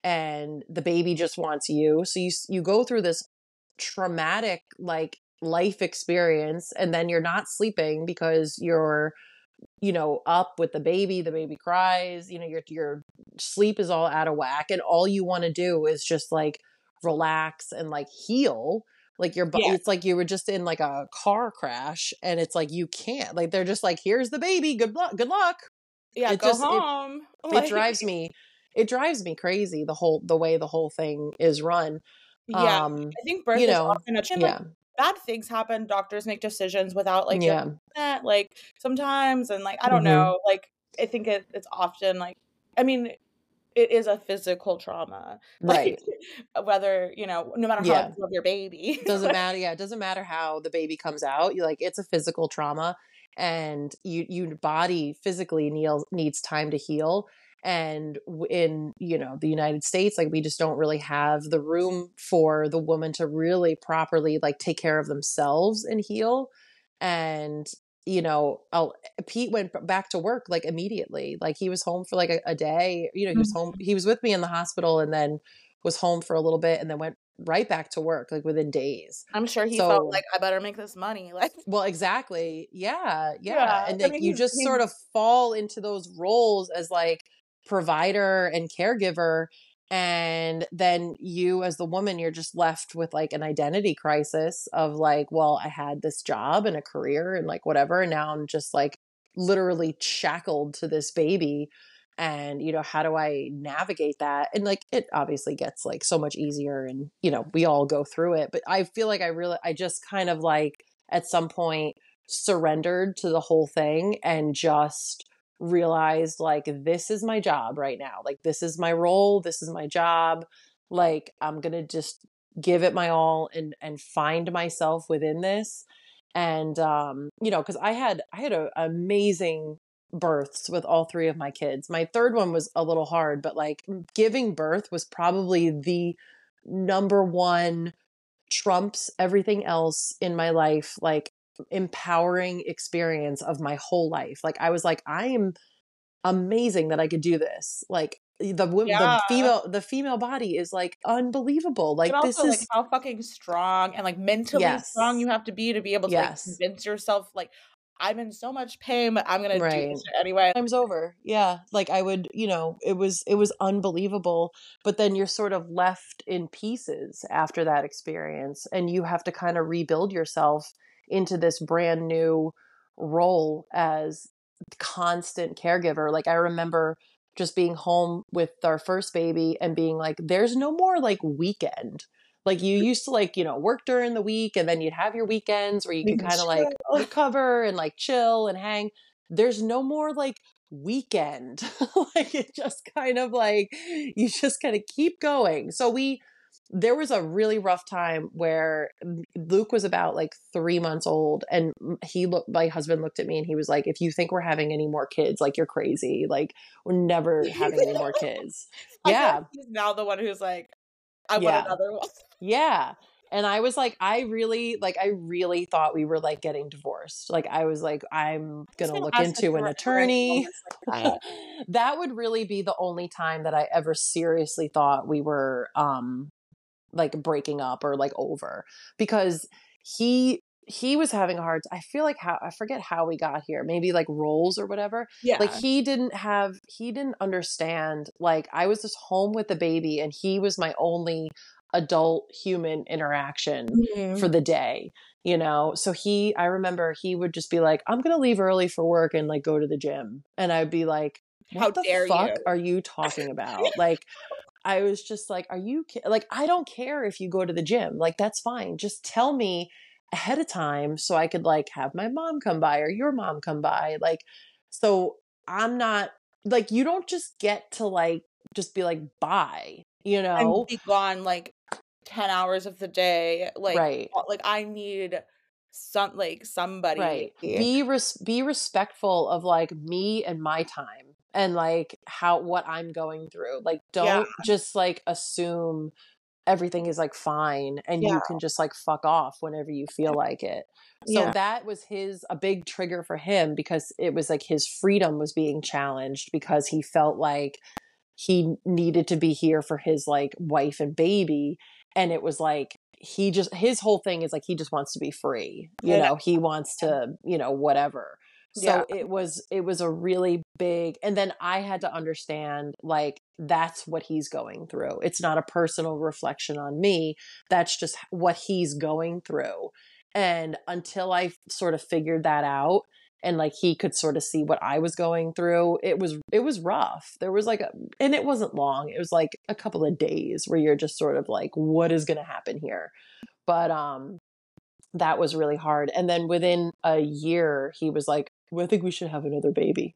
and the baby just wants you. So you you go through this traumatic like life experience, and then you're not sleeping because you're, you know, up with the baby, the baby cries, you know, your your sleep is all out of whack, and all you want to do is just like relax and like heal. Like your bo- Yeah. it's like you were just in like a car crash, and it's like you can't, like they're just like, here's the baby, good luck, good luck. Yeah, It go just it home. it Like drives me it drives me crazy, the whole the way the whole thing is run. yeah, Um, I think you birth is know, often a and, like, yeah. bad things happen, doctors make decisions without, like, your Yeah. consent, like, sometimes, and, like, I don't Mhm. know, like, I think it it's often, like I mean, it is a physical trauma, like, Right. whether, you know, no matter how much Yeah. you love your baby, Doesn't like matter. Yeah, it doesn't matter how the baby comes out. You like it's a physical trauma, and you your body physically needs needs time to heal. And w- in, you know, the United States, like we just don't really have the room for the woman to really properly like take care of themselves and heal. And you know, I'll, Pete went b- back to work like immediately. Like he was home for like a, a day. You know, he was home. Mhm. He was with me in the hospital, and then was home for a little bit, and then went right back to work like within days. I'm sure he felt So, like, "I better make this money," like well, exactly. Yeah, yeah. yeah, And I like mean, you he's just he's sort of fall into those roles as like provider and caregiver. And then you, as the woman, you're just left with like an identity crisis of like, well, I had this job and a career and like whatever. And now I'm just like literally shackled to this baby. And, you know, how do I navigate that? And like, it obviously gets like so much easier, and, you know, we all go through it. But I feel like I really, I just kind of like at some point surrendered to the whole thing and just realized like, this is my job right now. Like, this is my role. This is my job. Like, I'm going to just give it my all and, and find myself within this. And, um, you know, cause I had, I had a amazing births with all three of my kids. My third one was a little hard, but like giving birth was probably the number one trumps everything else in my life, like empowering experience of my whole life. Like I was like, I am amazing that I could do this. Like the wo- the yeah. female the female body is like unbelievable. And Like this also, like, is how fucking strong and, like, mentally strong yes. you have to be to be able to, like, Yes. convince yourself, like, "I'm in so much pain, but I'm gonna do Right. this shit anyway." Time's over. Yeah. Like I would, you know, it was it was unbelievable. But then you're sort of left in pieces after that experience, and you have to kind of rebuild yourself into this brand new role as constant caregiver. Like I remember just being home with our first baby and being like, there's no more like weekend. Like you used to like, you know, work during the week, and then you'd have your weekends where you You could can kind of like chill. recover and like chill and hang. There's no more like weekend. Like it just kind of like, you just kind of keep going. So we, there was a really rough time where Luke was about like three months old, and he looked, my husband looked at me and he was like, if you think we're having any more kids, like you're crazy. Like we're never having any more kids. I feel like Yeah. he's now the one who's like, "I want Yeah. another one." Yeah. And I was like, I really, like, I really thought we were like getting divorced. Like, I was like, I'm I was going to gonna look ask if into there an were ever any attorney. moments like that. That would really be the only time that I ever seriously thought we were, um, like breaking up or like over, because he, he was having a hard, I feel like how, I forget how we got here, maybe like roles or whatever. Like Yeah. he didn't have, he didn't understand, like I was just home with the baby and he was my only adult human interaction for Mhm. the day, you know? So he, I remember he would just be like, I'm going to leave early for work and like go to the gym. And I'd be like, How what the dare you? fuck are you talking about? Like, I was just like, are you ki-? Like, I don't care if you go to the gym. Like, that's fine. Just tell me ahead of time so I could like have my mom come by or your mom come by. Like, so I'm not like, you don't just get to like, just be like, bye, you And know? be gone like ten hours of the day. Like, Right. uh, like I need some like somebody. Right. Be res- be respectful of like me and my time and like how what I'm going through. Like Yeah. don't just like assume everything is like fine and Yeah. you can just like fuck off whenever you feel like it. So Yeah. that was his a big trigger for him because it was like his freedom was being challenged because he felt like he needed to be here for his like wife and baby, and it was like he just his whole thing is like he just wants to be free, you And know, he wants to, you know, whatever. yeah. So it was it was a really big, and then I had to understand like that's what he's going through. It's not a personal reflection on me. That's just what he's going through. And until I sort of figured that out and like he could sort of see what I was going through, it was it was rough. There was like a, and it wasn't long. It was like a couple of days where you're just sort of like, what is going to happen here? But um that was really hard. And then within a year, he was like, well, I think we should have another baby.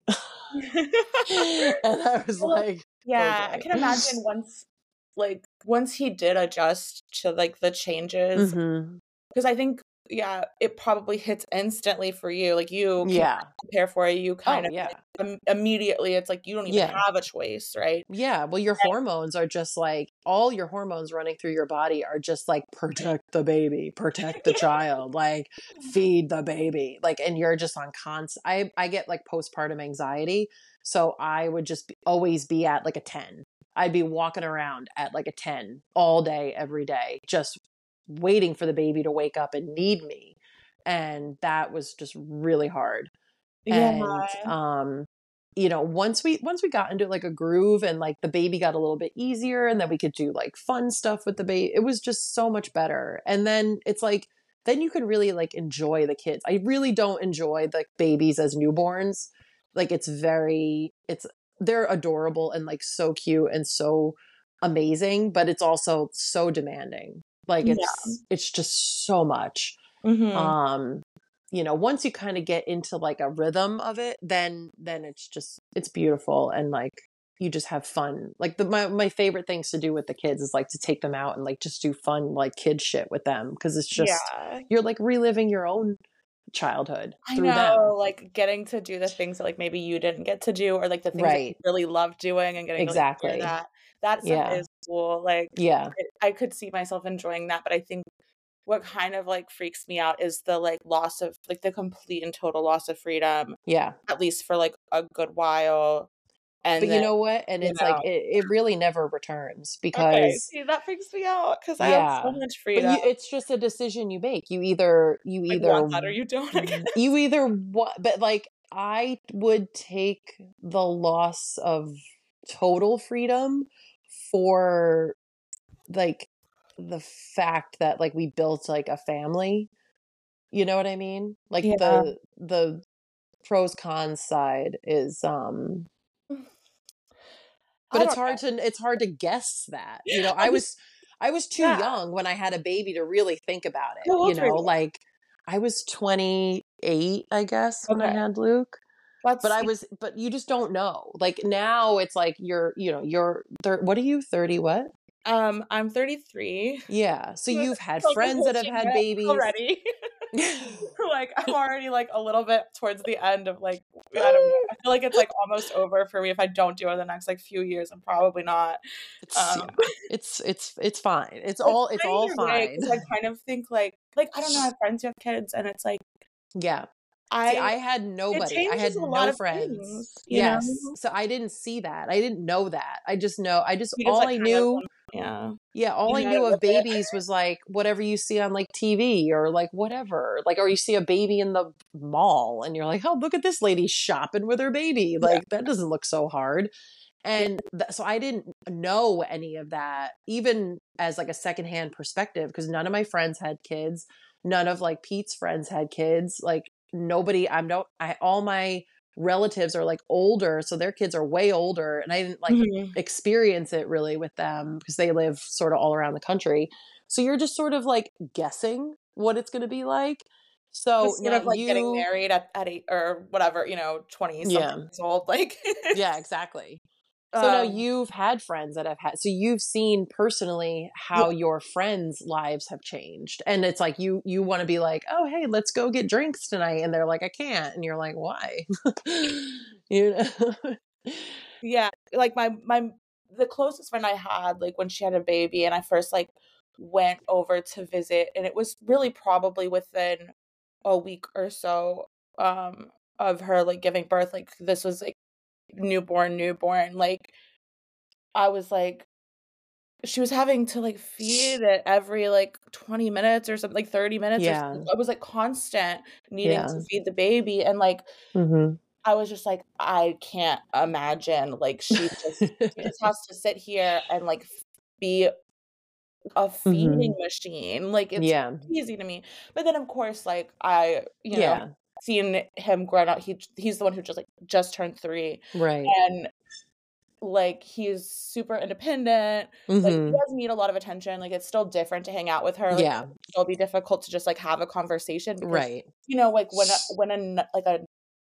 And I was Well, like, yeah, I okay. can imagine once like once he did adjust to like the changes, Hmm. because I think yeah, it probably hits instantly for you. Like you can't Yeah. prepare for it. You kind Oh, of yeah. like im- immediately it's like you don't even Yeah. have a choice, right? Yeah. Well, your hormones are just like all your hormones running through your body are just like protect the baby, protect the child, like feed the baby. Like, and you're just on constant. I, I get like postpartum anxiety. So I would just be, always be at like a ten. I'd be walking around at like a ten all day, every day, just waiting for the baby to wake up and need me. And that was just really hard. Yeah. And um you know, once we once we got into like a groove and like the baby got a little bit easier and then we could do like fun stuff with the baby, it was just so much better. And then it's like then you can really like enjoy the kids. I really don't enjoy the babies as newborns. Like it's very it's they're adorable and like so cute and so amazing, but it's also so demanding. Like Yeah. it's it's just so much. Mhm. Um you know, once you kind of get into like a rhythm of it, then then it's just it's beautiful and like you just have fun. Like the my my favorite things to do with the kids is like to take them out and like just do fun like kid shit with them because it's just Yeah. you're like reliving your own childhood I through them. know, like getting to do the things that like maybe you didn't get to do or like the things that you Right. really love doing and getting to like hear Exactly. that. That stuff Yeah. is cool. Like Yeah. I I could see myself enjoying that, but I think what kind of like freaks me out is the like loss of like the complete and total loss of freedom, Yeah. at least for like a good while. And But you then, know what? And you it's like know, it, it really never returns okay, because see that freaks me out because I have so yeah. much But freedom. you it's just a decision you make. You either you Like want either that or you don't, I guess. you either what but like I would take the loss of total freedom for like the fact that like we built like a family. You know what I mean? Like Yeah. the the pros cons side is um but I it's don't hard know. to it's hard to guess that. You know, I I just was I was too yeah. young when I had a baby to really think about it, How you old were know, you? like I was twenty-eight, I guess, when I Okay. had Luke. But Let's I see. was but you just don't know. Like now it's like you're, you know, you're thir- what are you thirty what? Um, I'm thirty-three. Yeah. So So you've had I'm friends that have approaching had it babies. already. Like, I'm already, like, a little bit towards the end of, like, I don't know. I feel like it's, like, almost over for me if I don't do it in the next, like, few years. I'm probably not. It's yeah. Um, It's it's it's fine. It's it's all it's all crazy fine. because I kind of think, like like, I don't know, I have friends who have kids, and it's like, Yeah. See, I I had it nobody. I changes had a lot no of friends. things, you know? Yes. So I didn't see that. I didn't know that. I just know I just You just, all like, I kind of knew yeah. yeah, all I You had knew it with of it. babies was like whatever you see on like T V or like whatever. Like or you see a baby in the mall and you're like, "Oh, look at this lady shopping with her baby." Yeah, Like that doesn't look so hard. yeah. And th- so I didn't know any of that, even as like a secondhand perspective, because none of my friends had kids. None of like Pete's friends had kids. Like nobody, I'm no, I, all my relatives are like older. So their kids are way older. And I didn't like Mhm. experience it really with them because they live sort of all around the country. So you're just sort of like guessing what it's going to be like. So Just sort now of, like, getting you, married at at eight or whatever, you know, twenty something yeah, years old, like, yeah, exactly. So now um, you've had friends that have had, so you've seen personally yeah. how your friends' lives have changed. And it's like you you want to be like, "Oh, hey, let's go get drinks tonight." And they're like, "I can't." And you're like, "Why?" You know? Yeah, like, my my the closest friend I had, like, when she had a baby and I first, like, went over to visit, and it was really probably within a week or so, um, of her, like, giving birth, like, this was, like, newborn, newborn, like, I was, like she was having to, like, feed it every, like, twenty minutes or something, like, thirty minutes or something. Yeah. It was, like, constant needing to Yeah. feed the baby, and, like, Mhm. I was just like, "I can't imagine," like, she just she just has to sit here and, like, f be a feeding Mhm. machine, like, it's Yeah. crazy to me, but then, of course, like, I, you know, Yeah. seen him grown up, he he's the one who just, like, just turned three, Right. and, like, he's super independent, like, he Mhm. doesn't need a lot of attention, like, it's still different to hang out with her, like, it Yeah. can still be difficult to just, like, have a conversation because, Right. you know, like, when a when a n like, a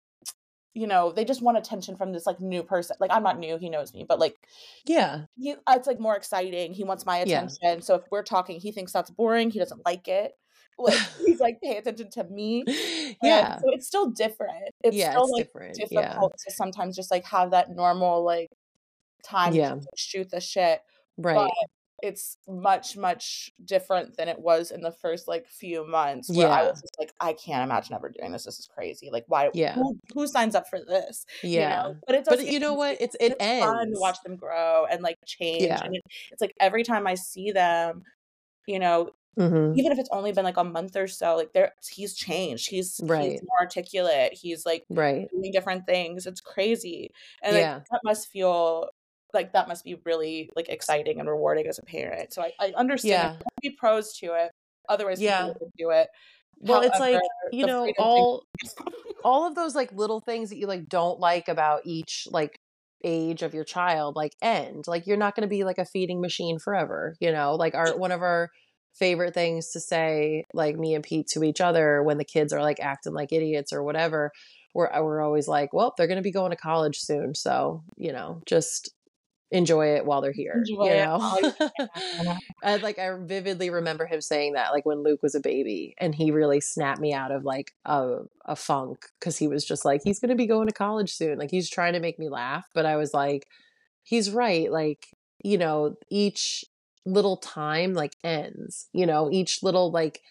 you know, they just want attention from this, like, new person, like, I'm not new, he knows me, but, like, Yeah. he it's, like, more exciting, he wants my Yeah. attention, so if we're talking, he thinks that's boring, he doesn't like it, like, he's like, "Pay attention to me," and Yeah. so it's still different. It's Yeah, still, it's like, different. Yeah. difficult to sometimes just, like, have that normal, like, time to Yeah. shoot the shit, but Right. it's much, much different than it was in the first, like, few months where I Yeah. was just like, "I can't imagine ever doing this, this is crazy, like, why Yeah. who who signs up for this?" You know? Yeah. But it does But get you know what? easier, It's and it it's fun to ends. watch them grow and, like, change, Yeah. and it it's like every time I see them, you know, Mhm. even if it's only been, like, a month or so, like, they're he's changed, he's he's Right. more articulate, he's, like, Right. doing different things, it's crazy, and, like, Yeah. that must feel like, that must be really, like, exciting and rewarding as a parent, so I I understand there Yeah. could be pros to it, otherwise people Yeah. wouldn't do it. Well, it's However, like, you the know, freedom thing all all of those like little things that you like don't like about each like age of your child like end. Like you're not going to be like a feeding machine forever, you know? Like our one of our favorite things to say like me and Pete to each other when the kids are like acting like idiots or whatever, we're we're always like, well, they're going to be going to college soon, so, you know, just enjoy it while they're here, enjoy you it know? while you can. I like I vividly remember him saying that like when Luke was a baby and he really snapped me out of like a a funk cuz he was just like he's going to be going to college soon. Like he's trying to make me laugh, but I was like he's right, like, you know, each little time like ends. You know, each little like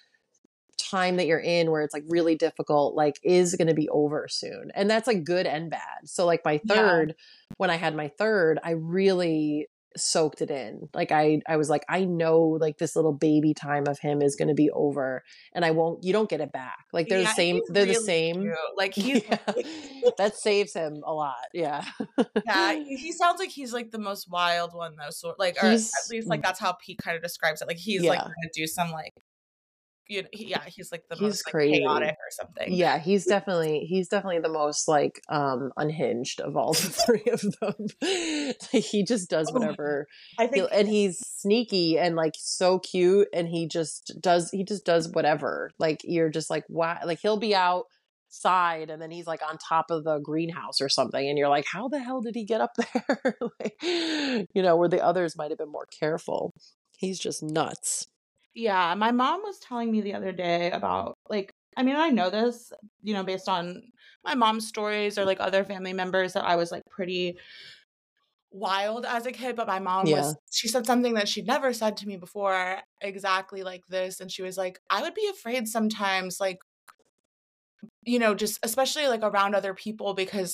time that you're in where it's like really difficult like is going to be over soon, and that's like good and bad. So like my Yeah. third, when I had my third, I really soaked it in. Like i i was like, I know like this little baby time of him is going to be over, and I won't, you don't get it back. Like they're the Yeah, same, he's they're the really same. cute, like, he's Yeah. That saves him a lot. Yeah. yeah, he he sounds like he's, like, the most wild one though, so like, or at He's least, like, that's how Pete kinda describes it, like, he's, like, yeah, gonna do some, like, you kn he yeah, he's, like, the he's most, like, chaotic crazy. or something. Yeah, he's definitely he's definitely the most like um unhinged of all the three of them. He just does Oh, whatever I he, think and he's sneaky and like so cute, and he just does he just does whatever. Like you're just like, wow, like he'll be outside and then he's like on top of the greenhouse or something, and you're like, how the hell did he get up there? Like, you know, where the others might have been more careful. He's just nuts. yeah, my mom was telling me the other day about, like, I mean, I know this, you know, based on my mom's stories or like other family members, that I was like pretty wild as a kid, but my mom Yeah. was, she said something that she'd never said to me before exactly like this. And she was like, I would be afraid sometimes, like, you know, just especially like around other people, because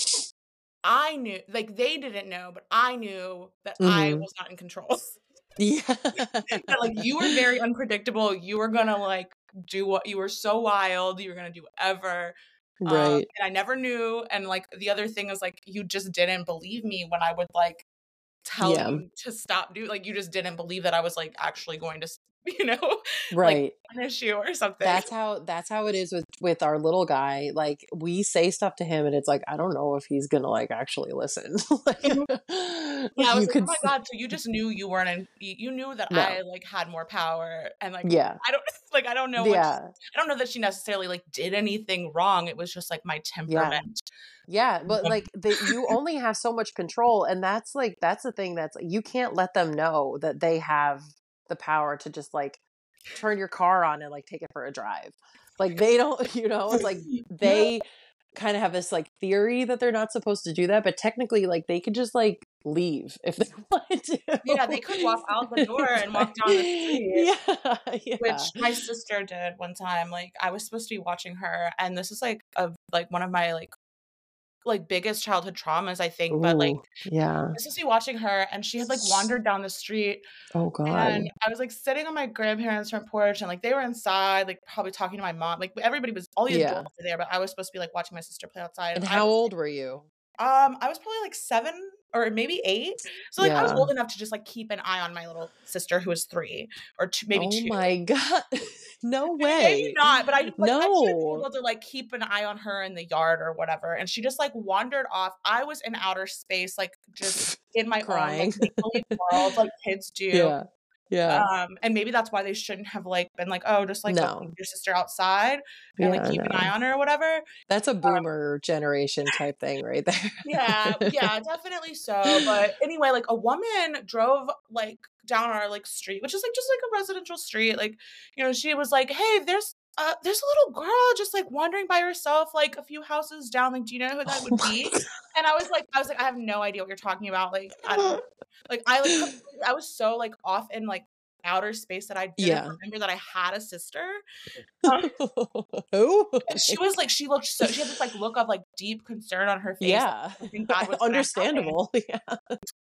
I knew, like, they didn't know, but I knew that I Mhm. was not in control. Yeah. That, like, you were very unpredictable. You were gonna, like, do what you were so wild. You were gonna do whatever. Um, Right. and I never knew. And, like, the other thing is, like, you just didn't believe me when I would, like, tell Yeah. you to stop do like, you just didn't believe that I was, like, actually going to, s you know, like, Right. punish you or something. That's how that's how it is with with our little guy. Like, we say stuff to him and it's like, I don't know if he's gonna, like, actually listen. Like, Mhm. Yeah, I was you like, "Oh could my s god, so you just knew you weren't in y you knew that No. I, like, had more power," and, like, Yeah. I don't like, I don't know what Yeah. I don't know that she necessarily, like, did anything wrong. It was just, like, my Yeah. temperament. Yeah, but, like, the you only have so much control, and that's, like that's the thing that's you can't let them know that they have the power to just, like, turn your car on and, like, take it for a drive. Like, they don't you know, it's like Yeah. they kinda have this, like, theory that they're not supposed to do that, but technically, like, they could just, like, leave if they wanted to. Yeah, they could walk out the door It's and walk like down the street, yeah, yeah. which my sister did one time. Like, I was supposed to be watching her, and this is, like, a like, one of my, like like, biggest childhood traumas, I think, but, like, Ooh, yeah. I was supposed to be watching her, and she had, like, wandered down the street, Oh and god. I was, like, sitting on my grandparents' front porch, and, like, they were inside, like, probably talking to my mom, like, everybody was all the Yeah. adults were there, but I was supposed to be, like, watching my sister play outside, And and I how was old were you? um, I was probably, like, seven or maybe eight. So, like, I was Yeah. old enough to just, like, keep an eye on my little sister who was three or two maybe Oh two. my god. No Maybe way. not, but I just, like, I should be No. able to, like, keep an eye on her in the yard or whatever, and she just, like, wandered off. I was in outer space, like, just in my own, like, Crying. make-believe world like kids do. Yeah. Yeah. Um, and maybe that's why they shouldn't have, like, been like, "Oh, just, like, go keep No. your sister outside and, like, Yeah, keep an eye no. on her," or whatever. That's a Um boomer generation type thing right Yeah, there. yeah, definitely so, but anyway, like, a woman drove, like, down our, like, street, which is, like, just, like, a residential street, like, you know, she was like, "Hey, there's uh, there's a little girl just, like, wandering by herself, like, a few houses down, like, do you know who that Oh would my be?" And I was like I was like, "I have no idea what you're talking about, like, I don't" like, I, like, god. completely I was so, like, off in, like, outer space that I didn't Yeah. remember that I had a sister. Um, Who? and she was, like she looked so she had this, like, look of, like, deep concern on her face, like, Yeah. something bad was gonna happen. Understandable. Yeah.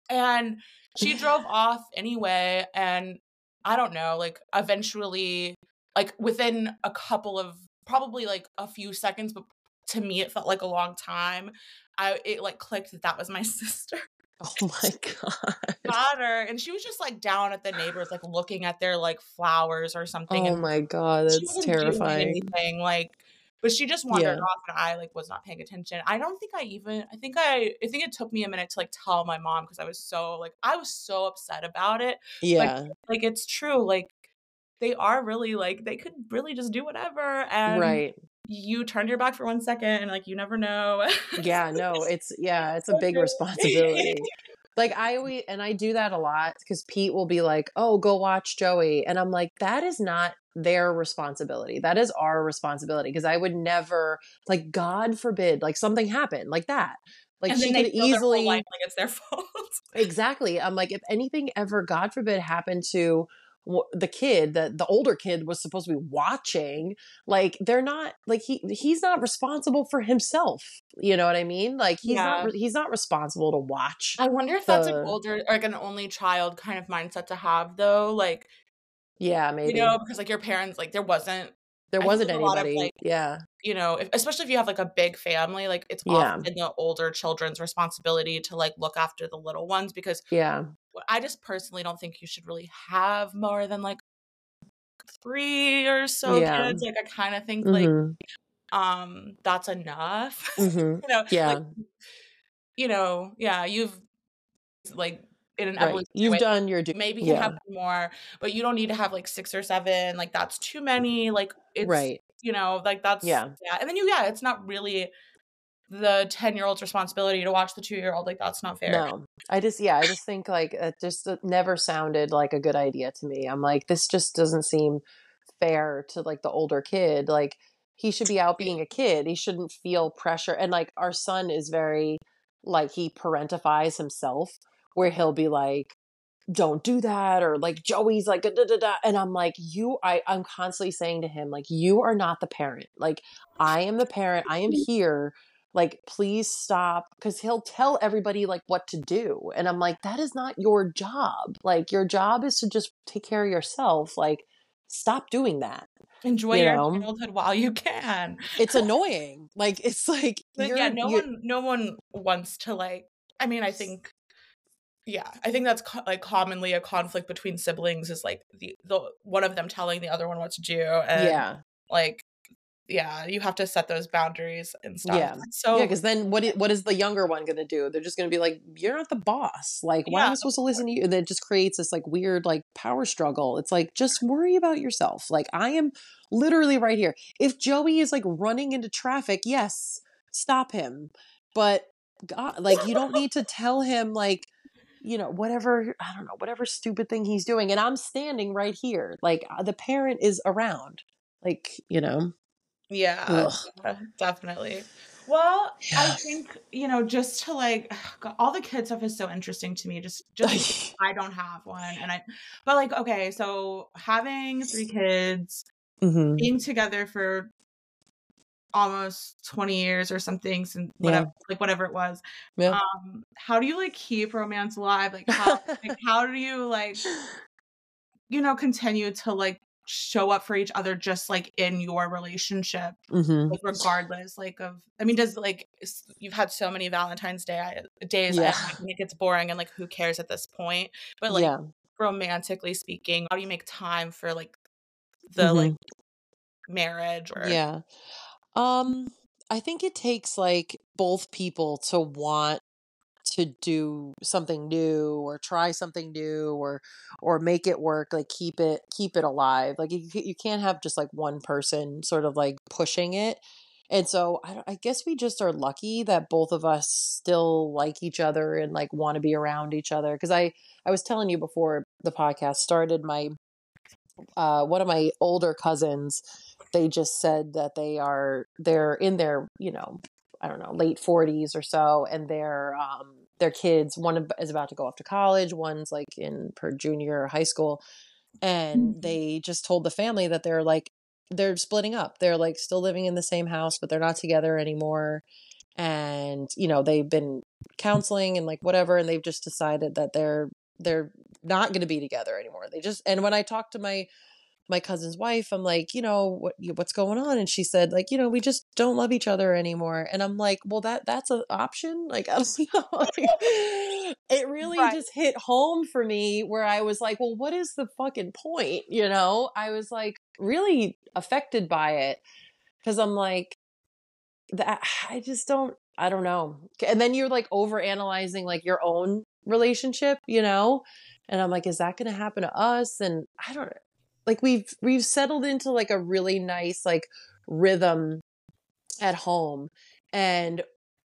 And she drove off anyway, and I don't know, like, eventually, like, within a couple of probably, like, a few seconds, but to me, it felt like a long time, I it, like, clicked that that was my sister. Oh my god. Got her, and she was just, like, down at the neighbors, like, looking at their, like, flowers or something, Oh and my god, she that's wasn't doing terrifying. anything, like but she just wandered Yeah. off, and I, like, was not paying attention. I don't think I even I think I I think it took me a minute to, like, tell my mom 'cause I was so, like I was so upset about it. Like Yeah. like, it's true, like, they are really, like they could really just do whatever, and Right. you turned your back for one second, and, like, you never know. Yeah, no, it's yeah, it's a So big crazy. responsibility. Like, I alway and I do that a lot 'cause Pete will be like, "Oh, go watch Joey," and I'm like, "That is not their responsibility, that is our responsibility," 'cause I would never like, God forbid, like, something happened like that. Like, And then she they could feel their whole life easily like it's their fault. Exactly, I'm like, if anything ever, God forbid, happened to w the kid that the older kid was supposed to be watching, like, they're not like, he he's not responsible for himself, you know what I mean? Like, he's not Yeah. re he's not responsible to watch I wonder if that's an the older like, an only child kind of mindset to have, though, like Yeah, you know, maybe. because, like, your parents like, there wasn't There I feel wasn't like a lot of, anybody. like, Yeah. you know, if especially if you have, like, a big family, like, it's Yeah. often the older children's responsibility to, like, look after the little ones because Yeah. w I just personally don't think you should really have more than, like three or so Yeah. kids, like, I kinda think, like, Mhm. um, that's enough. Mhm. You know, like Yeah. you know, yeah, you've like, in an Right. evolutionary You've way, done your du maybe can yeah. have more, but you don't need to have, like, six or seven, like, that's too many, like, it's Right. you know, like, that's Yeah. yeah, and then you yeah, it's not really the ten-year-old's responsibility to watch the two-year-old, like, that's not fair. No. I just yeah, I just think, like, it just it never sounded like a good idea to me. I'm like, "This just doesn't seem fair to, like, the older kid," like he should be out being a kid. He shouldn't feel pressure. And like our son is very like he parentifies himself where he'll be like, don't do that, or like Joey's like da, da, da, da. And I'm like, you I I'm constantly saying to him like, you are not the parent. Like I am the parent. I am here. Like please stop, because he'll tell everybody like what to do, and I'm like, that is not your job. Like your job is to just take care of yourself. Like stop doing that. Enjoy You your know, childhood while you can. it's annoying. Like it's like But you're yeah, no you're one no one wants to like I mean, I think yeah, I think that's co- like commonly a conflict between siblings is like the the one of them telling the other one what to do, and yeah. like yeah, you have to set those boundaries and stuff. Yeah. So Yeah, because then what i- what is the younger one going to do? They're just going to be like, you're not the boss. Like, why am yeah, I supposed to listen to you? And then it just creates this like weird like power struggle. It's like, just worry about yourself. Like, I am literally right here. If Joey is like running into traffic, yes, stop him. But God, like, you don't need to tell him like, you know, whatever, I don't know, whatever stupid thing he's doing. And I'm standing right here. Like, uh, the parent is around. Like, you know, yeah, ugh. uh, definitely. Well, I Yeah. think, you know, just to like God, all the kid stuff is so interesting to me just just because I don't have one, and I but like okay, so having three kids, hmm being together for almost twenty years or something since Yeah. whatever like whatever it was. Yeah. Um how do you like keep romance alive? Like how like how do you like you know continue to like show up for each other just like in your relationship, hmm like regardless like of I mean does like s- you've had so many Valentine's Day I- days, I Yeah. I think it gets boring and like who cares at this point, but like Yeah. romantically speaking, how do you make time for like the like hmm marriage or Yeah. Um, I think it takes like both people to want to do something new or try something new or or make it work, like keep it keep it alive. Like you ca- you can't have just like one person sort of like pushing it. And so I, don't- I guess we just are lucky that both of us still like each other and like want to be around each other. Because I I was telling you before the podcast started, my uh, one of my older cousins, they just said that they are they're in their, you know, I don't know, late forties or so, and their um their kids, one is about to go off to college, one's like in per junior high school, and they just told the family that they're like they're splitting up. They're like still living in the same house, but they're not together anymore. And you know, they've been counseling and like whatever, and they've just decided that they're they're not going to be together anymore. They just and when I talked to my my cousin's wife, I'm like, you know, what what's going on? And she said, like, you know, we just don't love each other anymore. And I'm like, well, that that's an option. Like, I don't know. Like, it really right just hit home for me where I was like, well, what is the fucking point? You know, I was like really affected by it because I'm like, that I just don't, I don't know. And then you're like over analyzing like your own relationship, you know? And I'm like, is that going to happen to us? And I don't like we've we've settled into like a really nice like rhythm at home. And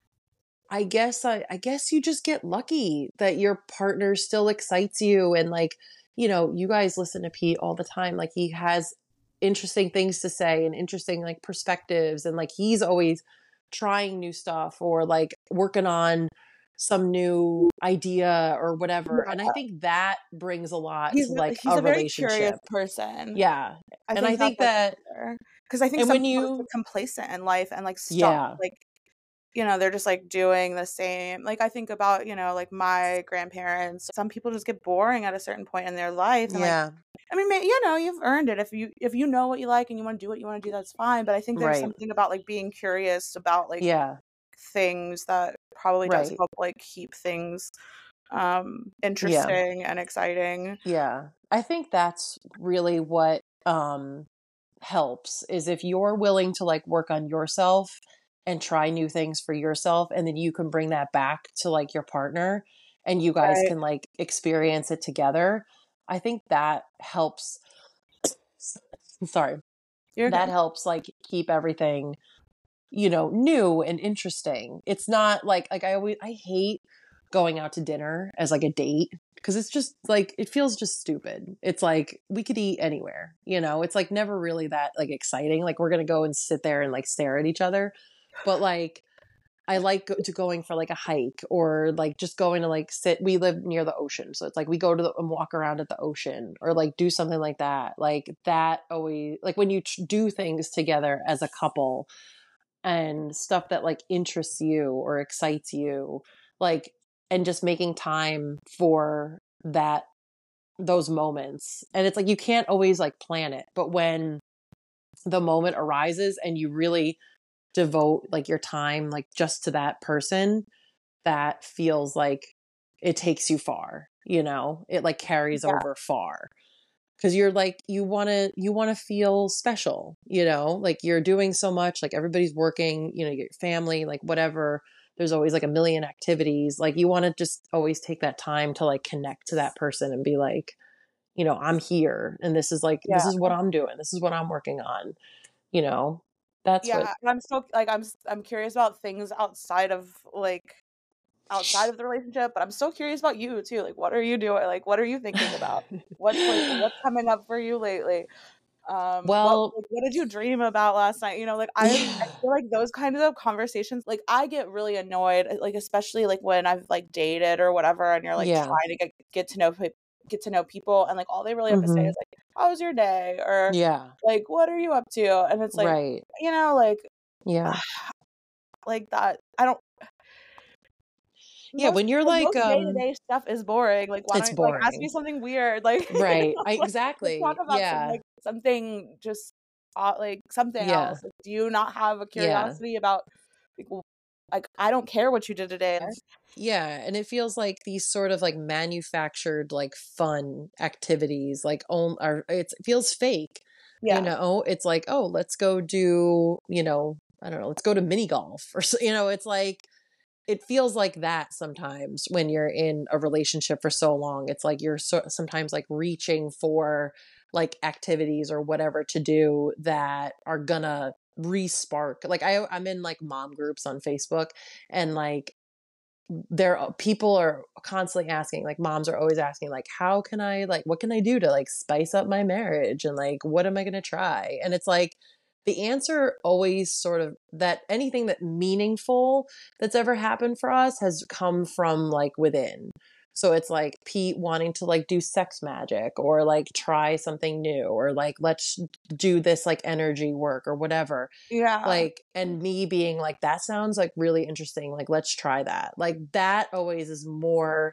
I guess I, I guess you just get lucky that your partner still excites you and like, you know, you guys listen to Pete all the time. Like he has interesting things to say and interesting like perspectives and like he's always trying new stuff or like working on some new idea or whatever. And I think that brings a lot he's to re- like he's a a very curious relationship. person. Yeah. I And I think that's think like that because I think and some when people are so you complacent in life and like stop yeah. like you know they're just like doing the same like I think about you know like my grandparents, some people just get boring at a certain point in their life and like Yeah. I mean ma- you know you've earned it if you if you know what you like and you want to do what you want to do, that's fine, but I think there's Right. something about like being curious about like Yeah. things that probably does Right. help like keep things um Yeah. interesting and exciting. Yeah. I think that's really what um helps is if you're willing to like work on yourself and try new things for yourself and then you can bring that back to like your partner and you guys Right. can like experience it together. I think that helps sorry. You're That good. helps like keep everything, you know, new and interesting. It's not like like I always I hate going out to dinner as like a date. Cause it's just like, it feels just stupid. It's like, we could eat anywhere, you know, it's like never really that like exciting. Like we're going to go and sit there and like stare at each other. But like, I like go- to going for like a hike or like just going to like sit. We live near the ocean. So it's like we go to the, and walk around at the ocean or like do something like that. Like that always, like when you tr- do things together as a couple and stuff that like interests you or excites you, like, and just making time for that, those moments. And it's like, you can't always like plan it, but when the moment arises and you really devote like your time like just to that person, that feels like it takes you far, you know, it like carries Yeah. over far because you're like, you want to you want to feel special, you know, like you're doing so much, like everybody's working, you know, your family, like whatever, there's always like a million activities, like you want to just always take that time to like connect to that person and be like, you know, I'm here and this is like, Yeah. this is what I'm doing, this is what I'm working on, you know. That's what. Yeah, and I'm still like I'm s- I'm curious about things outside of like outside of the relationship, but I'm still curious about you too. Like, what are you doing? Like, what are you thinking about? What's like what's coming up for you lately? Um, what Well, like, what did you dream about last night? You know, like I I yeah, feel like those kinds of conversations, like I get really annoyed, uh, like especially like when I've like dated or whatever, and you're like yeah, trying to get get to know pe- get to know people, and like all they really have to say hmm, is like, "How was your day?" or yeah, like, "What are you up to?" And it's like, right, you know, like yeah, like that. I don't yeah. most When you're like, like, most um, day-to-day stuff is boring. Like, why it's don't like ask me boring, something weird? Like, you right? know, I like let's talk exactly, about some yeah, like something just uh, like something yeah, else. Like, do you not have a yeah. curiosity about like, w- like I don't care what you did today. Of- Yeah, and it feels like these sort of like manufactured like fun activities like on are it's, it feels fake. You Yeah. know, it's like, oh, let's go do, you know, I don't know, let's go to mini golf or so, you know, it's like it feels like that sometimes when you're in a relationship for so long. It's like you're so, sometimes like reaching for like activities or whatever to do that are gonna re-spark. Like I I'm in like mom groups on Facebook and like there people are constantly asking, like moms are always asking like, how can I like, what can I do to like spice up my marriage and like what am I going to try? And it's like the answer always sort of that anything that meaningful that's ever happened for us has come from like within. So it's like Pete wanting to like do sex magic or like try something new or like let's do this like energy work or whatever, Yeah. like, and me being like, that sounds like really interesting, like let's try that, like that always is more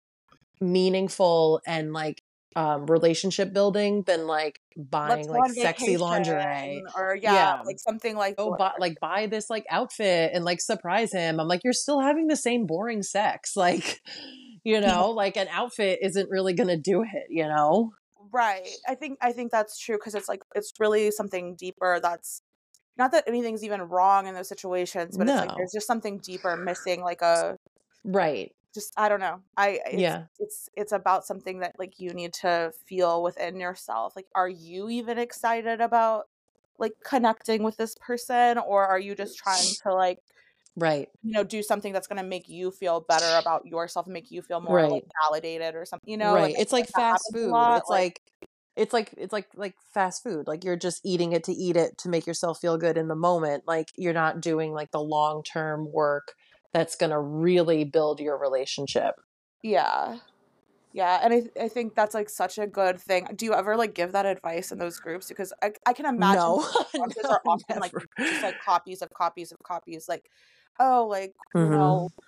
meaningful and like um relationship building than like Let's buying go like on sexy vacation lingerie. or yeah, Yeah, like something like oh, but whatever. like buy this like outfit and like surprise him. I'm like, you're still having the same boring sex, like, you know, like an outfit isn't really gonna do it, you know. Right. I think I think that's true because it's like it's really something deeper that's not that anything's even wrong in those situations, but it's like No, there's just something deeper missing, like a right, just I don't know. I it's yeah, it's it's about something that like you need to feel within yourself. Like, are you even excited about like connecting with this person, or are you just trying to like right, you know do something that's gonna make you feel better about yourself and make you feel more like right. validated or something? You know, like Right. I It's feel like like that fast happens a food. lot. It's Like, like it's like it's like like fast food. Like you're just eating it to eat it to make yourself feel good in the moment. Like you're not doing like the long-term work that's going to really build your relationship. yeah. Yeah, and I I think that's, like, such a good thing. Do you ever, like, give that advice in those groups? Because I I can imagine No. responses No, are often, like, never. just, like, copies of copies of copies, like, "Oh, like, you know, Mhm.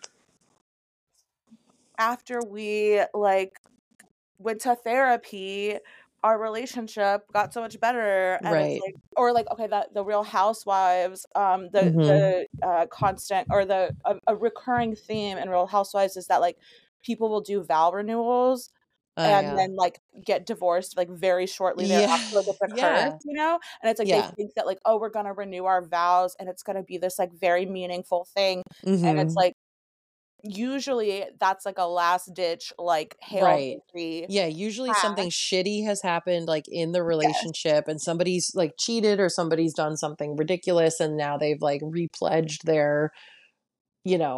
after we, like, went to therapy, our relationship got so much better," and it's Right. like or, like, okay, that The Real Housewives, um, the Mhm. the, uh, constant or the a a recurring theme in Real Housewives is that, like, people will do vow renewals Oh and yeah. then, like, get divorced, like, very shortly thereafter, Yeah. like, it's a curse, Yeah. you know? And it's like they Yeah. think that, like, "Oh, we're gonna renew our vows, and it's gonna be this, like, very meaningful thing," and it's Mhm. like, usually, that's, like, a last ditch, like, Hail Right. Mary Yeah, usually pact. something shitty has happened like in the Yes. relationship and somebody's like cheated or somebody's done something ridiculous and now they've like repledged their, you know,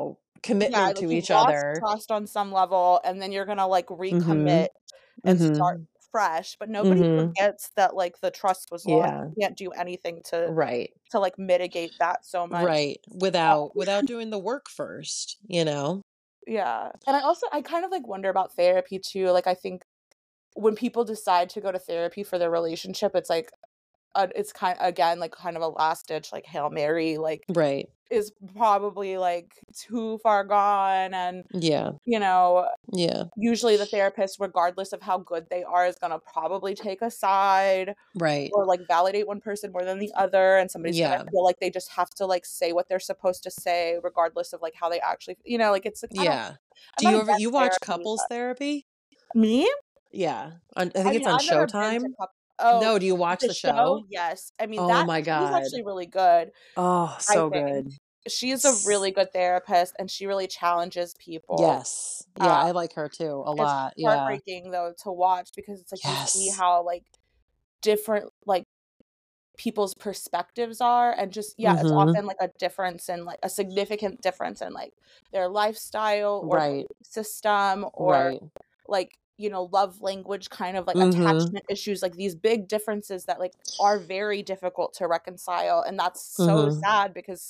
Yeah, commitment like to you've each lost other. trust on some level, and then you're gonna, like, recommit Mhm. and start Mhm. fresh, but nobody Mhm. forgets that, like, the trust was lost. Yeah. You can't do anything to Right. to, like, mitigate that so much. Right. Without without doing the work first, you know? Yeah, and I also I kind of, like, wonder about therapy too, like, I think when people decide to go to therapy for their relationship, it's like, uh, it's kind again, like, kind of a last ditch, like, Hail Mary, like, Right. is probably, like, too far gone and, Yeah. you know, Yeah. usually the therapist, regardless of how good they are, is gonna probably take a side Right. or, like, validate one person more than the other, and somebody's gonna Yeah. feel like they just have to, like, say what they're supposed to say regardless of, like, how they actually you know, like, it's like, I don't Yeah. I'm Do not you ever against you watch therapy, couples but therapy? Me? Yeah. On I I think it's mean, on I've never been to Showtime? coup Oh, No, do you watch the the show? show? Yes. I mean, Oh that my she's god. actually really good, Oh, I so think. good. She's a S really good therapist, and she really challenges people. Yes. Yeah, Uh, I like her too, a it's lot, yeah. heartbreaking, though, to watch because it's like you see Yes. how, like, different, like, people's perspectives are, and just yeah, it's Mhm. often, like, a difference in, like a significant difference in, like, their lifestyle or Right. belief system or, Right. like, you know, love language, kind of, like, Mhm. attachment issues, like, these big differences that, like, are very difficult to reconcile, and that's so Mhm. sad because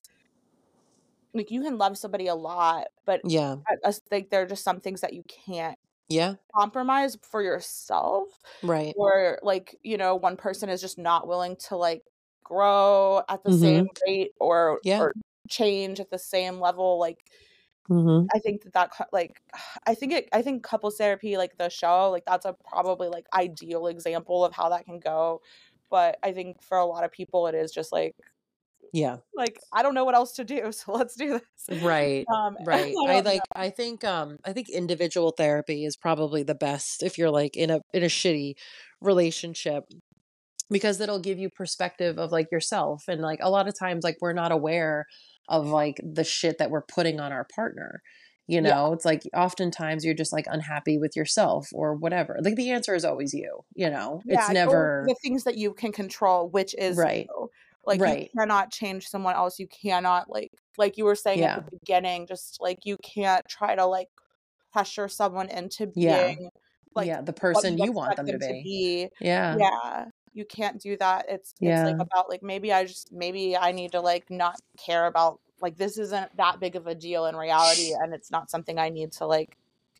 like, you can love somebody a lot, but Yeah. I I think there are just some things that you can't Yeah. compromise for yourself, Right. or, like, you know, one person is just not willing to, like, grow at the same Mhm. rate or Yeah. or change at the same level, like, Mhm. I think that that cou like, I think it I think couples therapy, like, the show, like, that's a probably, like, ideal example of how that can go, but I think for a lot of people, it is just like Yeah. like, "I don't know what else to do, so let's do this." Right. Um, I Right. I don't like know. I think, um, I think individual therapy is probably the best if you're, like, in a in a shitty relationship because it'll give you perspective of, like, yourself, and, like, a lot of times, like, we're not aware of, like, the shit that we're putting on our partner, you Yeah. know? It's like, oftentimes, you're just, like, unhappy with yourself or whatever. Like, the answer is always you, you know? It's Yeah, or never the things that you can control, which is Right. you. Like, you Right. cannot change someone else, you cannot, like like you were saying at the Yeah. beginning, just, like, you can't try to, like, pressure someone into Yeah. being, like, Yeah, the what person you you want expect them to them to be. be. Yeah. Yeah, you can't do that. It's it's, like, Yeah. about, like, maybe I just maybe I need to, like, not care about like, this isn't that big of a deal in reality, and it's not something I need to, like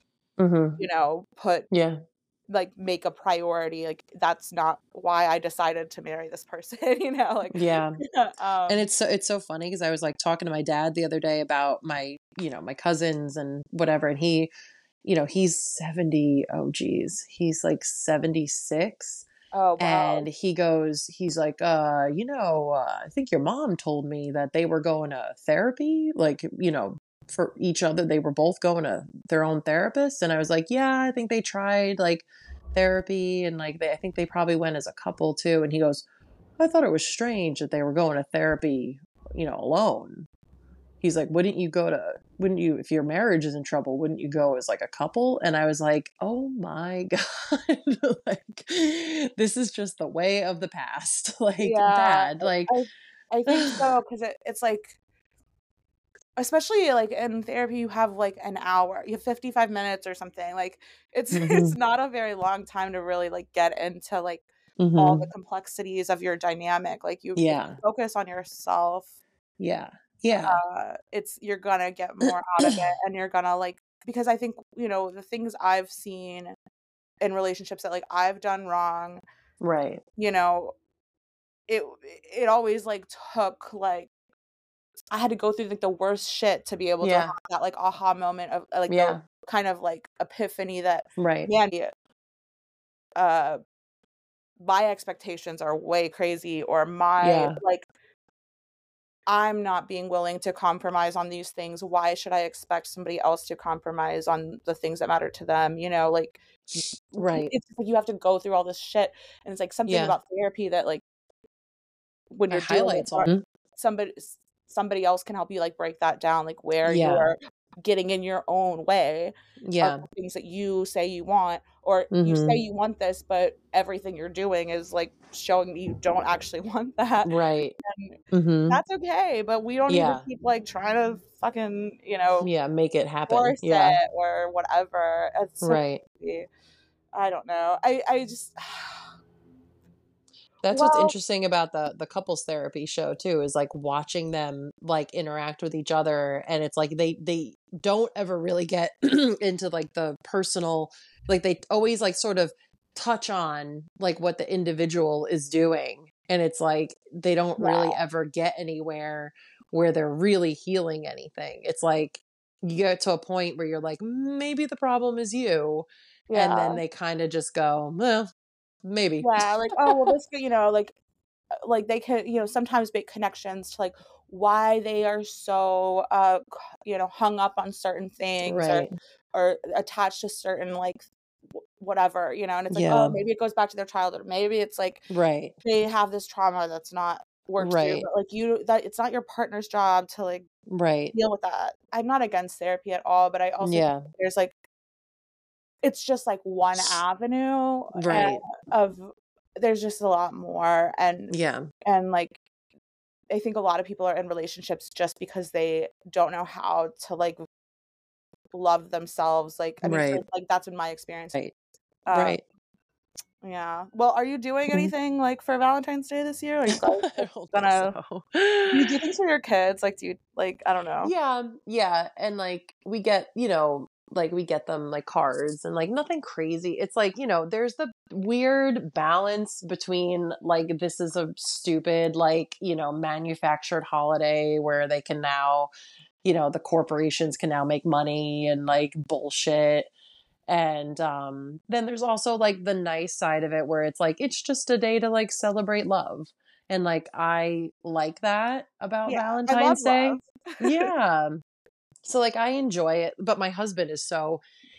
you Mhm. know, put Yeah. like, make a priority, like, that's not why I decided to marry this person, you know, like, Yeah. And um it's so it's so funny 'cause I was, like, talking to my dad the other day about my you know, my cousins and whatever, and he you know, he's seventy oh, geez, he's, like, seventy six, Oh, wow. and he goes he's like, "Uh, you know, uh, I think your mom told me that they were going to therapy?" Like, you know, for each other, they were both going to their own therapist, and I was like, "Yeah, I think they tried, like, therapy, and, like, they I think they probably went as a couple too," and he goes, "I thought it was strange that they were going to therapy, you know, alone." He's like, "Wouldn't you go to wouldn't you if your marriage is in trouble, wouldn't you go as, like, a couple?" And I was like, "Oh my god." Like, this is just the way of the past. Like, Yeah, dad, like I I I think so 'cause it it's like especially, like, in therapy, you have, like, an hour, you have fifty-five minutes or something, like, it's it's Mhm. not a very long time to really, like, get into, like, all the Mhm. complexities of your dynamic, like, you if you Yeah. focus on yourself Yeah. Yeah. uh, it's you're gonna get more out of it, and you're gonna, like because I think, you know, the things I've seen in relationships that, like, I've done wrong, Right. you know, it w it always, like, took, like I had to go through, like, the worst shit to be able to have Yeah. that, like, aha moment of, like, the Yeah. kind of, like, epiphany that, Right. man, yeah uh, my expectations are way crazy or my Yeah. like I'm not being willing to compromise on these things, why should I expect somebody else to compromise on the things that matter to them, you know, like, Right. it's like you have to go through all this shit, and it's, like, something Yeah. about therapy that, like when It you're doing it, highlights or all somebody s somebody else can help you, like, break that down, like, where Yeah. you're getting in your own way of Yeah. the things that you say you want, or you say Mhm. you want this, but everything you're doing is like showing me you don't actually want that. Right. And Mhm. that's okay, but we don't need to Yeah. keep like trying to fucking, you know, Yeah, make it happen. force Yeah. it or whatever. It's so Right. crazy. I don't know. I I just That's what's well, interesting about the the couples therapy show too, is like watching them like interact with each other, and it's like they they don't ever really get into like the personal, like they always like sort of touch on like what the individual is doing, and it's like they don't yeah, really ever get anywhere where they're really healing anything. It's like you get to a point where you're like, maybe the problem is you, and then yeah. they kind of just go, well, maybe. Yeah, like, oh, well, this, you know, like, uh, like they can, you know, sometimes make connections to like why they are so, uh, c- you know, hung up on certain things or, Right. or attached to certain like w- whatever, you know, and it's like, oh, Yeah. maybe it goes back to their childhood. Maybe it's like Right. they have this trauma that's not worked through, Right. but like you, that it's not your partner's job to like Right. deal with that. I'm not against therapy at all, but I also think Yeah. there's like, it's just like one avenue and Right. of there's just a lot more and Yeah. and like I think a lot of people are in relationships just because they don't know how to like love themselves. Like I mean, for, Right. like that's been my experience. Right. Um, Right. yeah. Well, are you doing Mhm. anything like for Valentine's Day this year? Are you guys I like, don't think gonna so. do you do things for your kids? Like, do you like I don't know. Yeah, yeah, and like we get, you know, like we get them like cards and like nothing crazy. It's like, you know, there's the weird balance between like this is a stupid like, you know, manufactured holiday where they can now, you know, the corporations can now make money and like bullshit. And um then there's also like the nice side of it where it's like it's just a day to like celebrate love. And like I like that about Yeah, I love Valentine's love. Day. Yeah. So like I enjoy it, but my husband is so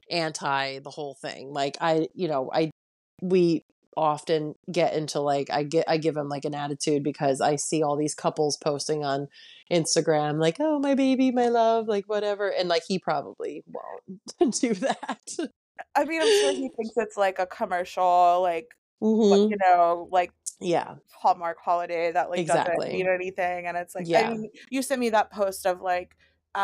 anti the whole thing. Like I, you know, I we often get into like I get I give him like an attitude because I see all these couples posting on Instagram like, "Oh, my baby, my love," like whatever, and like he probably won't do that. I mean, I'm sure he thinks it's like a commercial, like what you Mhm. know, like Yeah, Hallmark holiday that like doesn't exactly. mean anything. And it's like, I Yeah. mean, you sent me that post of like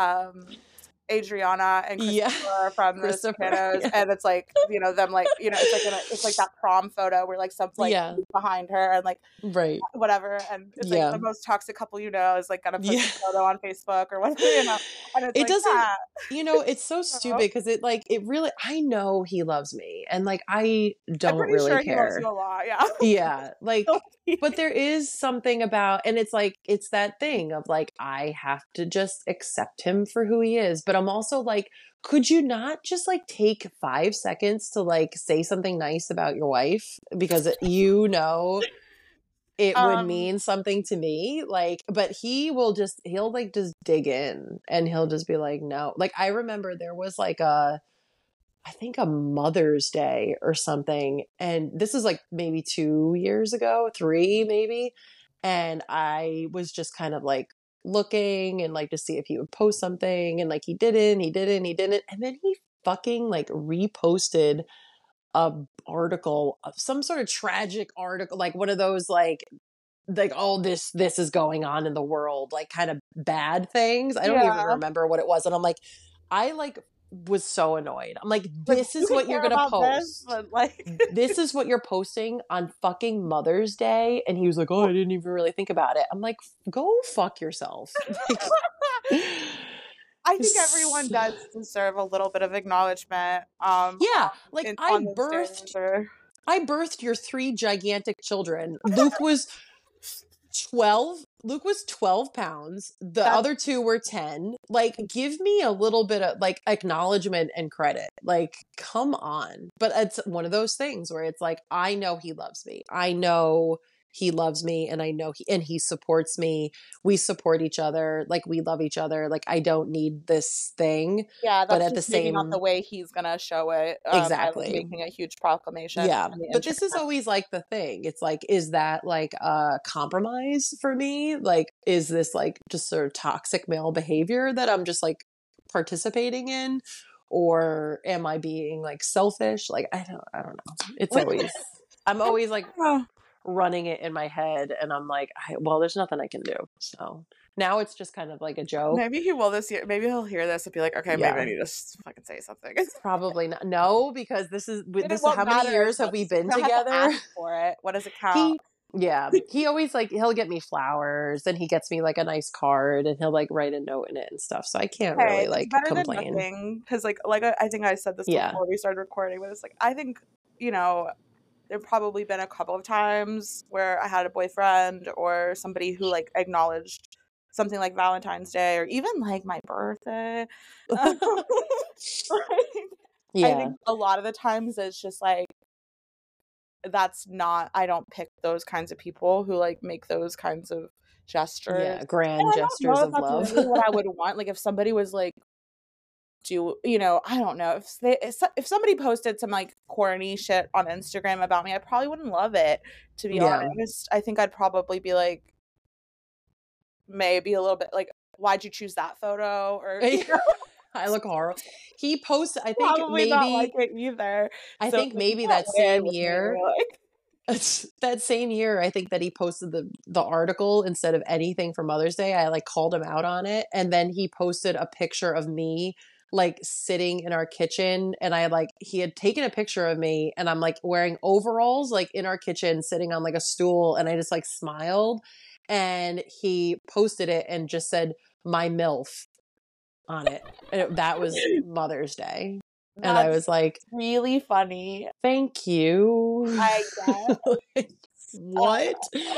um Adriana and Yeah. Christopher from The Christopher. Sopranos, Yeah. and it's like, you know, them like, you know, it's like in a, it's like that prom photo where like some's like Yeah. behind her and like Right. whatever, and it's like Yeah. the most toxic couple you know is like gonna post Yeah. a photo on Facebook or whatever, you know, and it's It like, doesn't, yeah, you know, it's so stupid so, because it like it really I know he loves me and like I I'm don't pretty really sure he loves you care. a lot, yeah. Yeah, like Guilty. but there is something about, and it's like it's that thing of like I have to just accept him for who he is, but I'm also like could you not just like take five seconds to like say something nice about your wife because you know it would um mean something to me, like, but he will just he'll like just dig in and he'll just be like no, like I remember there was like a I think a Mother's Day or something, and this is like maybe two years ago, three maybe, and I was just kind of like looking and like to see if he would post something, and like he didn't he didn't he didn't, and then he fucking like reposted a article of some sort of tragic article, like one of those like like all this this is going on in the world, like kind of bad things. I don't even yeah, remember what it was, and I'm like I like was so annoyed. I'm like like this you is can what you're care going to about this, post. but like This is what you're posting on fucking Mother's Day. And he was like, "Oh, I didn't even really think about it." I'm like, "Go fuck yourself." Like I think everyone does deserve a little bit of acknowledgement um yeah, on, like in, I on those days birthed or I birthed your three gigantic children. Luke was twelve. Luke was twelve pounds. The that's other two were ten. Like, give me a little bit of like acknowledgement and credit. Like, come on. But it's one of those things where it's like, I know he loves me. I know he loves me and I know he and he supports me. We support each other. Like we love each other. Like I don't need this thing. yeah, But that's at the just maybe not the same way he's gonna show it um by like exactly. making a huge proclamation Yeah, on the but this is internet. always like the thing. It's like, is that like a compromise for me? Like, is this like just sort of toxic male behavior that I'm just like participating in? or am I being like selfish? Like, I don't, I don't know. It's always, I'm always like running it in my head, and I'm like, I, well, there's nothing I can do. So now it's just kind of like a joke. Maybe he will this year. Maybe he'll hear this and be like, okay, Yeah. maybe I need to just fucking say something. Probably not. No, because this is It this. won't How many matter years as have much. we You been don't have to together? ask for it. What does it count? He, yeah, he always like he'll get me flowers, and he gets me like a nice card, and he'll like write a note in it and stuff. So I can't Okay, really it's like better than complain. nothing. Because like like I I think I said this Yeah. before we started recording, but it's like I think, you know, there have probably been a couple of times where I had a boyfriend or somebody who like acknowledged something like Valentine's Day or even like my birthday. Um, like, I Yeah. think a lot of the times it's just like that's not, I don't pick those kinds of people who like make those kinds of gestures. Yeah, And grand I don't gestures know if of that's love. really what I would want. Like if somebody was like, do you know, I don't know if they if so- if somebody posted some like corny shit on Instagram about me, I probably wouldn't love it, to be Yeah. honest. I think I'd probably be like maybe a little bit like, why'd you choose that photo? Or you know, I look horrible. He posted, I think probably not maybe, like it either. I So think like, you maybe can't that win same with me, year, like. that same year, I think that he posted the the article instead of anything for Mother's Day. I like called him out on it, and then he posted a picture of me like sitting in our kitchen, and I like he had taken a picture of me, and I'm like wearing overalls like in our kitchen sitting on like a stool, and I just like smiled, and he posted it and just said my MILF on it. And it, that was Mother's Day. That's and I was like, really funny. Thank you. I guess. Like, what?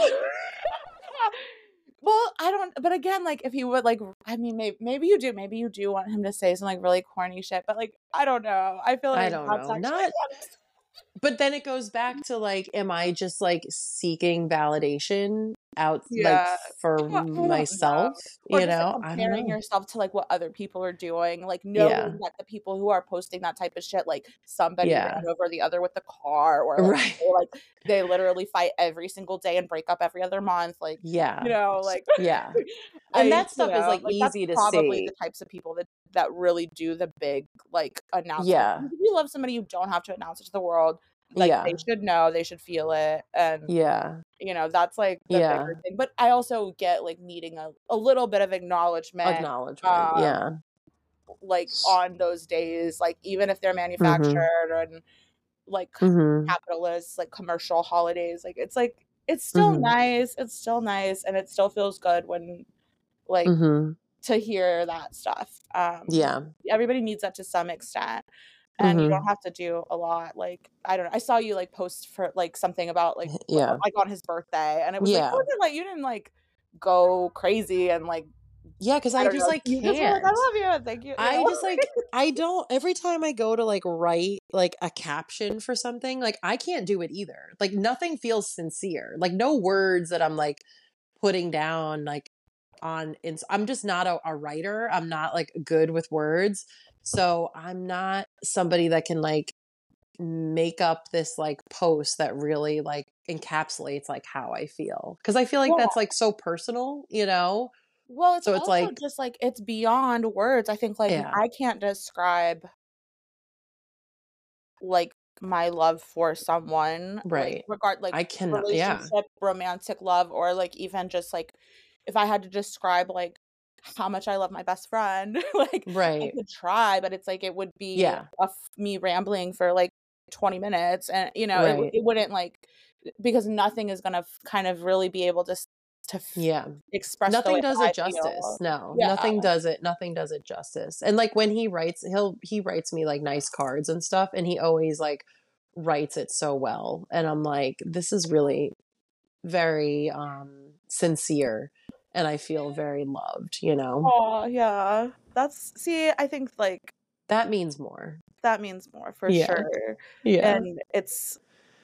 Well, I don't, but again, like if you would like, I mean, maybe maybe you do, maybe you do want him to say some like really corny shit, but like I don't know. I feel like I don't that's know. actually Not, but then it goes back to like, am I just like seeking validation out like yeah. for I don't know. myself? Or You just like know, I don't comparing know. yourself to like what other people are doing, like Yeah. knowing that the people who are posting that type of shit, like somebody Yeah. ran over the other with the car, or like, Right. they, like they literally fight every single day and break up every other month, like Yeah. you know, like Yeah. I, And that you stuff is know, like like that's easy to probably see. the types of people that that really do the big like announcements. Yeah. If you love somebody, you don't have to announce it to the world. Like Yeah. they should know, they should feel it, and Yeah. you know that's like the Yeah. bigger thing. But I also get like needing a, a little bit of acknowledgement, Acknowledgement. um, Yeah. like on those days, like even if they're Mhm. manufactured and like Mhm. capitalist, like commercial holidays, like it's like it's still Mhm. nice. It's still nice, and it still feels good when like Mhm. to hear that stuff. Um, Yeah. everybody needs that to some extent. And you don't Mhm. have to do a lot. Like, I don't know. I saw you like post for like something about like wh- Yeah. like on his birthday, and it was like, Yeah. it wasn't like you didn't like go crazy and like Yeah, because I I don't just know. like You just were like, I can't. love you, thank you. You I know? just like I don't every time I go to like write like a caption for something, like I can't do it either. Like nothing feels sincere. Like no words that I'm like putting down like on ins- I'm just not a, a writer. I'm not like good with words. So I'm not somebody that can like make up this like post that really like encapsulates like how I feel. Cause I feel like Yeah. that's like so personal, you know? Well, it's So it's also like, just like it's beyond words. I think like yeah, I can't describe like my love for someone, like right. regard like I cannot, yeah, relationship, romantic love, or like even just like if I had to describe like how much I love my best friend, like I right. could try, but it's like it would be Yeah, a f- me rambling for like twenty minutes, and you know it w- right. it wouldn't like because nothing is gonna f- kind of really be able to s- to f- Yeah. express the Nothing way does that I it justice. feel. No, Yeah. nothing does it. Nothing does it justice. And like when he writes, he'll, he writes me like nice cards and stuff. And he always like writes it so well. And I'm like, this is really very um sincere. And I feel very loved, you know? Oh, yeah. That's see, I think like That means more. that means more for Yeah. sure. Yeah. And it's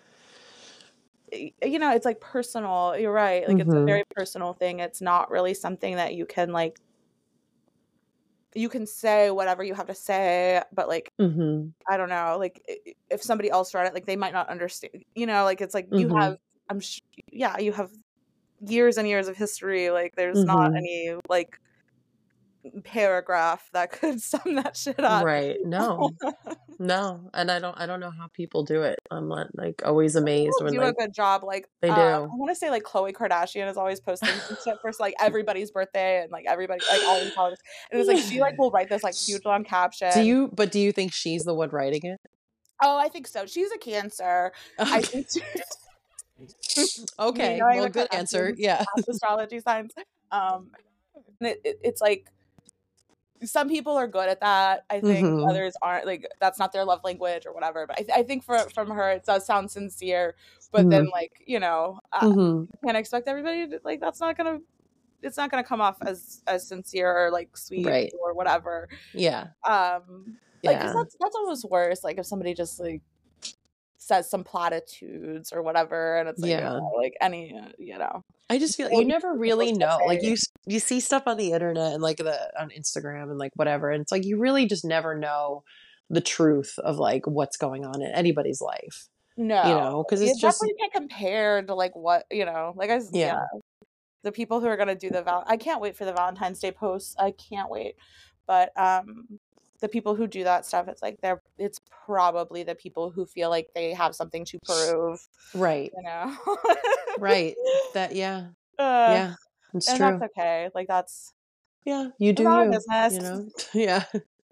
y- you know, it's like personal. You're right. Like it's a Mhm. very personal thing. It's not really something that you can like you can say whatever you have to say, but like Mhm. I don't know, like i- if somebody else read it, like they might not understand. You know, like it's like you have Mhm. I'm sh- yeah, you have years and years of history. Like there's not Mhm. any like paragraph that could sum that shit up. Right. No. No. And I don't I don't know how people do it. I'm like, like always amazed People when do a like good job. Like, they uh, I do. want to say like Khloe Kardashian is always posting some shit for like everybody's birthday and like everybody, like all these holidays. And it's like she like will write this like huge long caption. Do you but do you think she's the one writing it? Oh, I think so. She's a Cancer. I Okay. think she, me Okay. knowing Well, the good answer. Kardashians Yeah. past astrology signs. Um, and it, it, it's like some people are good at that. I think Mhm. others aren't. Like that's not their love language or whatever. But I, th- I think for from her, it does sound sincere. But then, Mhm. like you know, uh, Mhm. you can't expect everybody to like. That's not gonna. It's not gonna come off as as sincere or like sweet Right. or whatever. Yeah. Um, like, cause Yeah. that's that's almost worse. Like if somebody just like says some platitudes or whatever, and it's like, Yeah. uh, like any, uh, you know, I just feel what you are you never really supposed to know. Like say? you s- you see stuff on the internet and like the on Instagram and like whatever, and it's like you really just never know the truth of like what's going on in anybody's life. You No, know, because you it's just definitely can't compare to like what you know. Like I, s- yeah, yeah. the people who are gonna do the val. I can't wait for the Valentine's Day posts. I can't wait. But um, the people who do that stuff, it's like they're. It's probably the people who feel like they have something to prove. Right. You know. Right. That yeah. uh, Yeah. It's and that's true. okay. Like that's Yeah, you it's do our you, you business. know? Yeah.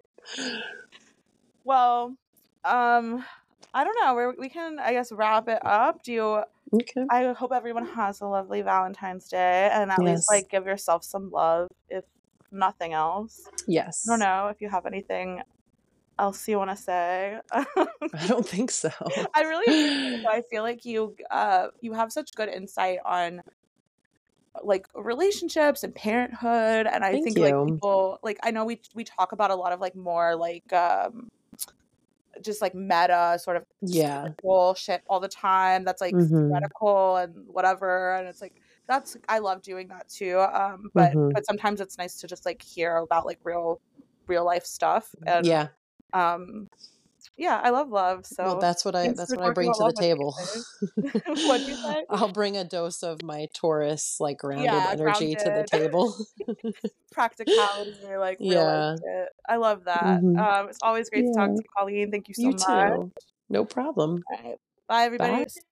Well, um, I don't know. We we can, I guess, wrap it up. Do you? Okay. I hope everyone has a lovely Valentine's Day and at least Yes. like give yourself some love, if nothing else. I don't Yes. know if you have anything else you want to say. I don't think so. I really appreciate it. I feel like you uh you have such good insight on like relationships and parenthood, and I Thank think like you. people like I know we we talk about a lot of like more like um just like meta sort of Yeah. spiritual shit all the time that's like Mhm. theoretical and whatever, and it's like that's I love doing that too, um but Mhm. but sometimes it's nice to just like hear about like real real life stuff, and Yeah. um yeah, I love love, Well, so that's what I thanks that's for what I talking bring about to the love with table. me today. What'd you say? I'll bring a dose of my Taurus, like, grounded Yeah, energy to the grounded. table. Practicality, like real life Yeah. shit. I love that. Mhm. um it's always great to talk Yeah. to you, Colleen. Thank you so You much. too. No problem. All right. Bye Bye. everybody.